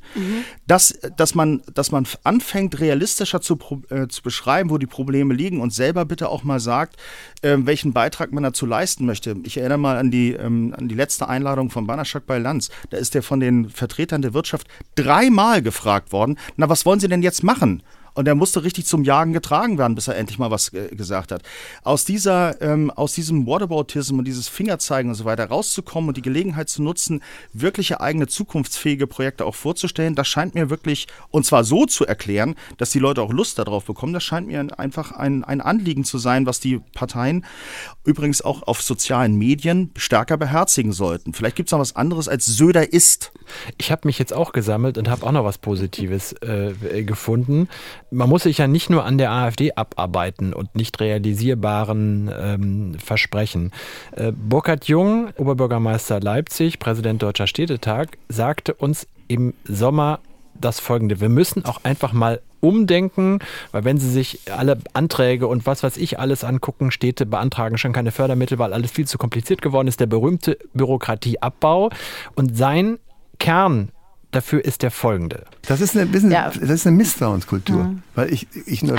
Dass man anfängt, realistischer zu beschreiben, wo die Probleme liegen und selber bitte auch mal sagt, welchen Beitrag man dazu leisten möchte. Ich erinnere mal an die letzte Einladung von Banaszak bei Lanz. Da ist der von den Vertretern der Wirtschaft 3-mal gefragt worden, na, was wollen Sie denn jetzt machen? Und er musste richtig zum Jagen getragen werden, bis er endlich mal was gesagt hat. Aus diesem Whataboutism und dieses Fingerzeigen und so weiter rauszukommen und die Gelegenheit zu nutzen, wirkliche eigene zukunftsfähige Projekte auch vorzustellen, das scheint mir wirklich, und zwar so zu erklären, dass die Leute auch Lust darauf bekommen, das scheint mir einfach ein Anliegen zu sein, was die Parteien übrigens auch auf sozialen Medien stärker beherzigen sollten. Vielleicht gibt es noch was anderes als Söder ist. Ich habe mich jetzt auch gesammelt und habe auch noch was Positives gefunden. Man muss sich ja nicht nur an der AfD abarbeiten und nicht realisierbaren Versprechen. Burkhard Jung, Oberbürgermeister Leipzig, Präsident Deutscher Städtetag, sagte uns im Sommer das Folgende: Wir müssen auch einfach mal umdenken, weil wenn Sie sich alle Anträge und was weiß ich alles angucken, Städte beantragen schon keine Fördermittel, weil alles viel zu kompliziert geworden ist, der berühmte Bürokratieabbau. Und sein Kern dafür ist der folgende. Das ist eine Misstrauenskultur, weil ich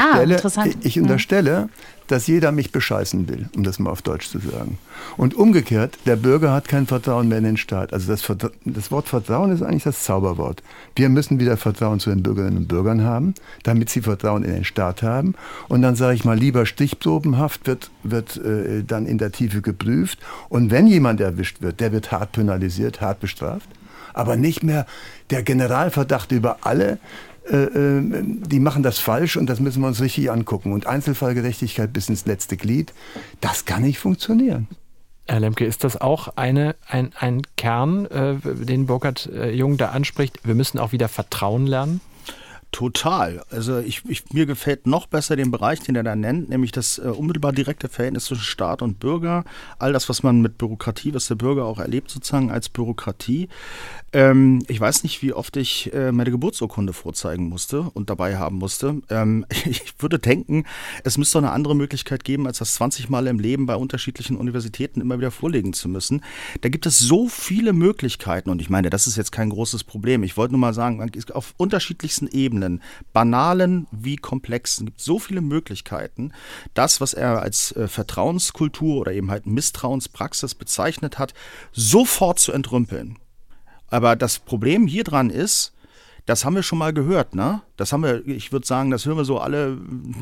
unterstelle, dass jeder mich bescheißen will, um das mal auf Deutsch zu sagen. Und umgekehrt, der Bürger hat kein Vertrauen mehr in den Staat. Also das Wort Vertrauen ist eigentlich das Zauberwort. Wir müssen wieder Vertrauen zu den Bürgerinnen und Bürgern haben, damit sie Vertrauen in den Staat haben. Und dann sage ich mal, lieber stichprobenhaft wird dann in der Tiefe geprüft. Und wenn jemand erwischt wird, der wird hart penalisiert, hart bestraft. Aber nicht mehr der Generalverdacht über alle, die machen das falsch und das müssen wir uns richtig angucken. Und Einzelfallgerechtigkeit bis ins letzte Glied, das kann nicht funktionieren. Herr Lemke, ist das auch ein Kern, den Burkhard Jung da anspricht? Wir müssen auch wieder Vertrauen lernen? Total. Also mir gefällt noch besser den Bereich, den er da nennt, nämlich das unmittelbar direkte Verhältnis zwischen Staat und Bürger. All das, was man mit Bürokratie, was der Bürger auch erlebt sozusagen als Bürokratie. Ich weiß nicht, wie oft ich meine Geburtsurkunde vorzeigen musste und dabei haben musste. Ich würde denken, es müsste doch eine andere Möglichkeit geben, als das 20 Mal im Leben bei unterschiedlichen Universitäten immer wieder vorlegen zu müssen. Da gibt es so viele Möglichkeiten und ich meine, das ist jetzt kein großes Problem. Ich wollte nur mal sagen, auf unterschiedlichsten Ebenen, banalen wie komplexen, gibt es so viele Möglichkeiten, das, was er als Vertrauenskultur oder eben halt Misstrauenspraxis bezeichnet hat, sofort zu entrümpeln. Aber das Problem hier dran ist, das haben wir schon mal gehört, ne? Das haben wir, ich würde sagen, das hören wir so alle,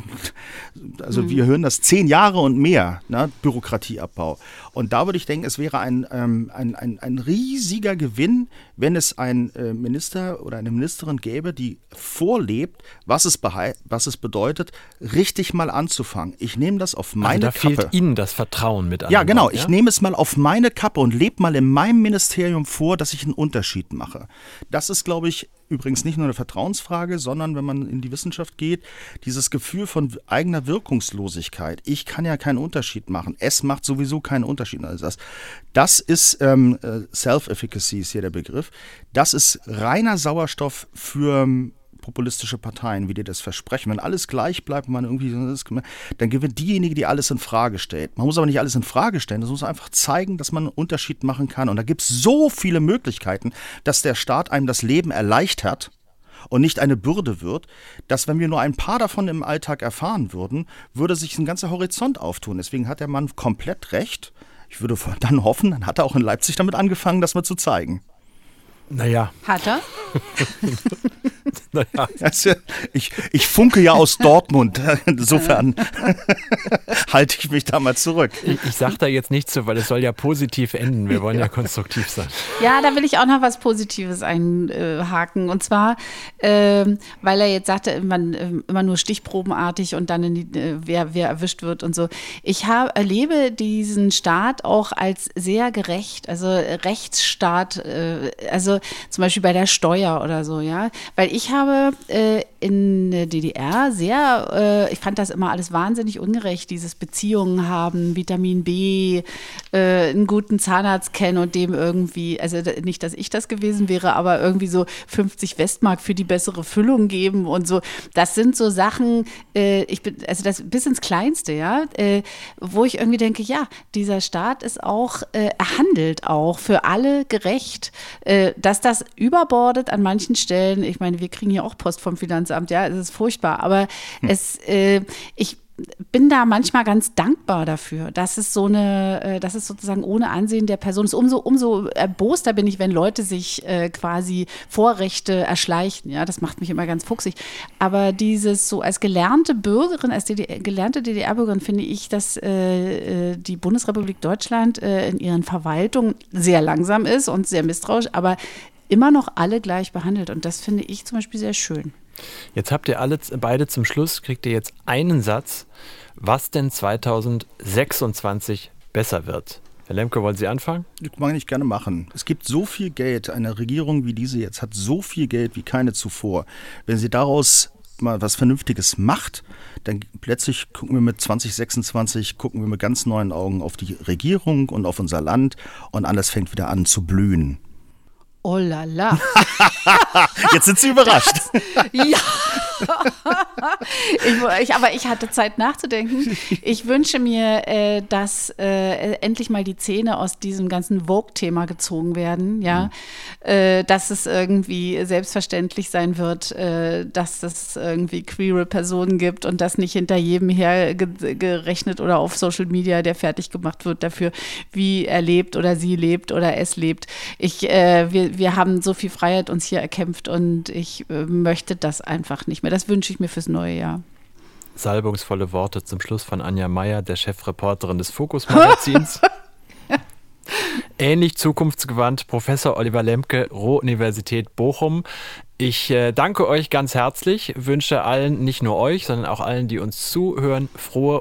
also wir hören das 10 Jahre und mehr, ne? Bürokratieabbau. Und da würde ich denken, es wäre ein riesiger Gewinn, wenn es einen Minister oder eine Ministerin gäbe, die vorlebt, was es bedeutet, richtig mal anzufangen. Ich nehme das auf meine Kappe. Da fehlt Ihnen das Vertrauen mit an. Ja, genau. Ich nehme es mal auf meine Kappe und lebe mal in meinem Ministerium vor, dass ich einen Unterschied mache. Das ist, glaube ich, übrigens nicht nur eine Vertrauensfrage, sondern wenn man in die Wissenschaft geht, dieses Gefühl von eigener Wirkungslosigkeit. Ich kann ja keinen Unterschied machen. Es macht sowieso keinen Unterschied. Also das ist Self-Efficacy ist hier der Begriff. Das ist reiner Sauerstoff für populistische Parteien, wie die das versprechen. Wenn alles gleich bleibt, man irgendwie, dann gewinnt diejenige, die alles in Frage stellt. Man muss aber nicht alles in Frage stellen, das muss einfach zeigen, dass man einen Unterschied machen kann. Und da gibt es so viele Möglichkeiten, dass der Staat einem das Leben erleichtert und nicht eine Bürde wird, dass wenn wir nur ein paar davon im Alltag erfahren würden, würde sich ein ganzer Horizont auftun. Deswegen hat der Mann komplett recht. Ich würde dann hoffen, dann hat er auch in Leipzig damit angefangen, das mal zu zeigen. Naja. Hat er? Naja. Also, ich funke ja aus Dortmund. Insofern halte ich mich da mal zurück. Ich sage da jetzt nichts zu, weil es soll ja positiv enden. Wir wollen ja konstruktiv sein. Ja, da will ich auch noch was Positives einhaken. Und zwar, weil er jetzt sagte, immer nur stichprobenartig und dann wer erwischt wird und so. Ich erlebe diesen Staat auch als sehr gerecht, also Rechtsstaat, also zum Beispiel bei der Steuer oder so, ja. Weil ich habe in der DDR ich fand das immer alles wahnsinnig ungerecht, dieses Beziehungen haben, Vitamin B, einen guten Zahnarzt kennen und dem irgendwie, also nicht, dass ich das gewesen wäre, aber irgendwie so 50 Westmark für die bessere Füllung geben und so. Das sind so Sachen, also das bis ins Kleinste, ja, wo ich irgendwie denke, ja, dieser Staat ist auch, er handelt auch für alle gerecht, dass das überbordet an manchen Stellen. Ich meine, wir kriegen hier auch Post vom Finanzamt, ja, es ist furchtbar, aber ich bin da manchmal ganz dankbar dafür, dass es dass es sozusagen ohne Ansehen der Person ist. Umso erboster bin ich, wenn Leute sich quasi Vorrechte erschleichen. Ja, das macht mich immer ganz fuchsig. Aber dieses so als gelernte Bürgerin, als gelernte DDR-Bürgerin finde ich, dass die Bundesrepublik Deutschland in ihren Verwaltungen sehr langsam ist und sehr misstrauisch, aber immer noch alle gleich behandelt. Und das finde ich zum Beispiel sehr schön. Jetzt habt ihr beide zum Schluss, kriegt ihr jetzt einen Satz, was denn 2026 besser wird. Herr Lemke, wollen Sie anfangen? Das mag ich gerne machen. Es gibt so viel Geld, eine Regierung wie diese jetzt hat so viel Geld wie keine zuvor. Wenn sie daraus mal was Vernünftiges macht, dann plötzlich gucken wir mit 2026, mit ganz neuen Augen auf die Regierung und auf unser Land und alles fängt wieder an zu blühen. Oh la la. Jetzt sind Sie überrascht. Ja. Aber ich hatte Zeit nachzudenken. Ich wünsche mir, dass endlich mal die Zähne aus diesem ganzen Vogue-Thema gezogen werden. Ja? Dass es irgendwie selbstverständlich sein wird, dass es irgendwie queere Personen gibt und dass nicht hinter jedem hergerechnet oder auf Social Media, der fertig gemacht wird dafür, wie er lebt oder sie lebt oder es lebt. Wir haben so viel Freiheit uns hier erkämpft und ich möchte das einfach nicht mehr. Das wünsche ich mir fürs neue Jahr. Salbungsvolle Worte zum Schluss von Anja Meier, der Chefreporterin des Fokus-Magazins. Ähnlich zukunftsgewandt Professor Oliver Lemke, Ruhr-Universität Bochum. Ich danke euch ganz herzlich, wünsche allen, nicht nur euch, sondern auch allen, die uns zuhören, frohe und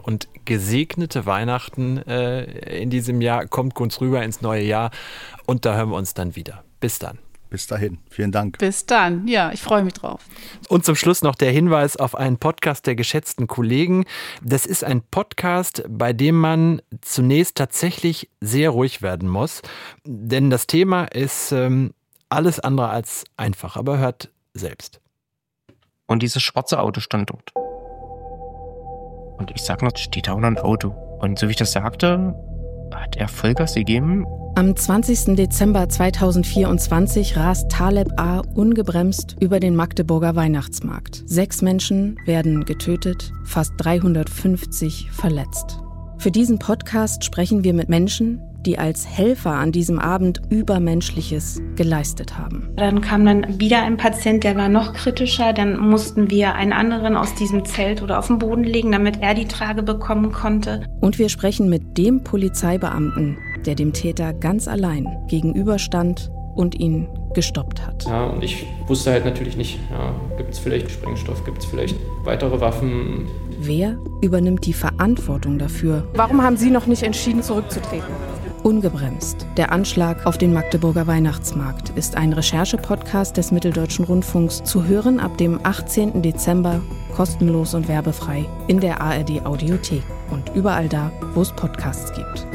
gesegnete Weihnachten in diesem Jahr. Kommt gut rüber ins neue Jahr und da hören wir uns dann wieder. Bis dann. Bis dahin. Vielen Dank. Bis dann. Ja, ich freue mich drauf. Und zum Schluss noch der Hinweis auf einen Podcast der geschätzten Kollegen. Das ist ein Podcast, bei dem man zunächst tatsächlich sehr ruhig werden muss. Denn das Thema ist alles andere als einfach. Aber hört selbst. Und dieses schwarze Auto stand dort. Und ich sag noch, steht da auch noch ein Auto. Und so wie ich das sagte, hat er Vollgas gegeben. Am 20. Dezember 2024 rast Taleb A. ungebremst über den Magdeburger Weihnachtsmarkt. 6 Menschen werden getötet, fast 350 verletzt. Für diesen Podcast sprechen wir mit Menschen, die als Helfer an diesem Abend Übermenschliches geleistet haben. Dann kam dann wieder ein Patient, der war noch kritischer. Dann mussten wir einen anderen aus diesem Zelt oder auf den Boden legen, damit er die Trage bekommen konnte. Und wir sprechen mit dem Polizeibeamten, der dem Täter ganz allein gegenüberstand und ihn gestoppt hat. Ja, und ich wusste halt natürlich nicht, gibt es vielleicht Sprengstoff, gibt es vielleicht weitere Waffen. Wer übernimmt die Verantwortung dafür? Warum haben Sie noch nicht entschieden, zurückzutreten? Ungebremst. Der Anschlag auf den Magdeburger Weihnachtsmarkt ist ein Recherche-Podcast des Mitteldeutschen Rundfunks, zu hören ab dem 18. Dezember, kostenlos und werbefrei in der ARD-Audiothek und überall da, wo es Podcasts gibt.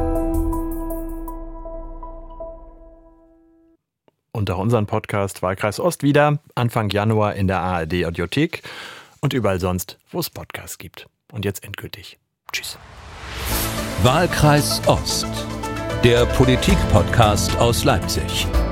Und auch unseren Podcast Wahlkreis Ost wieder Anfang Januar in der ARD-Audiothek und überall sonst, wo es Podcasts gibt. Und jetzt endgültig. Tschüss. Wahlkreis Ost, der Politik-Podcast aus Leipzig.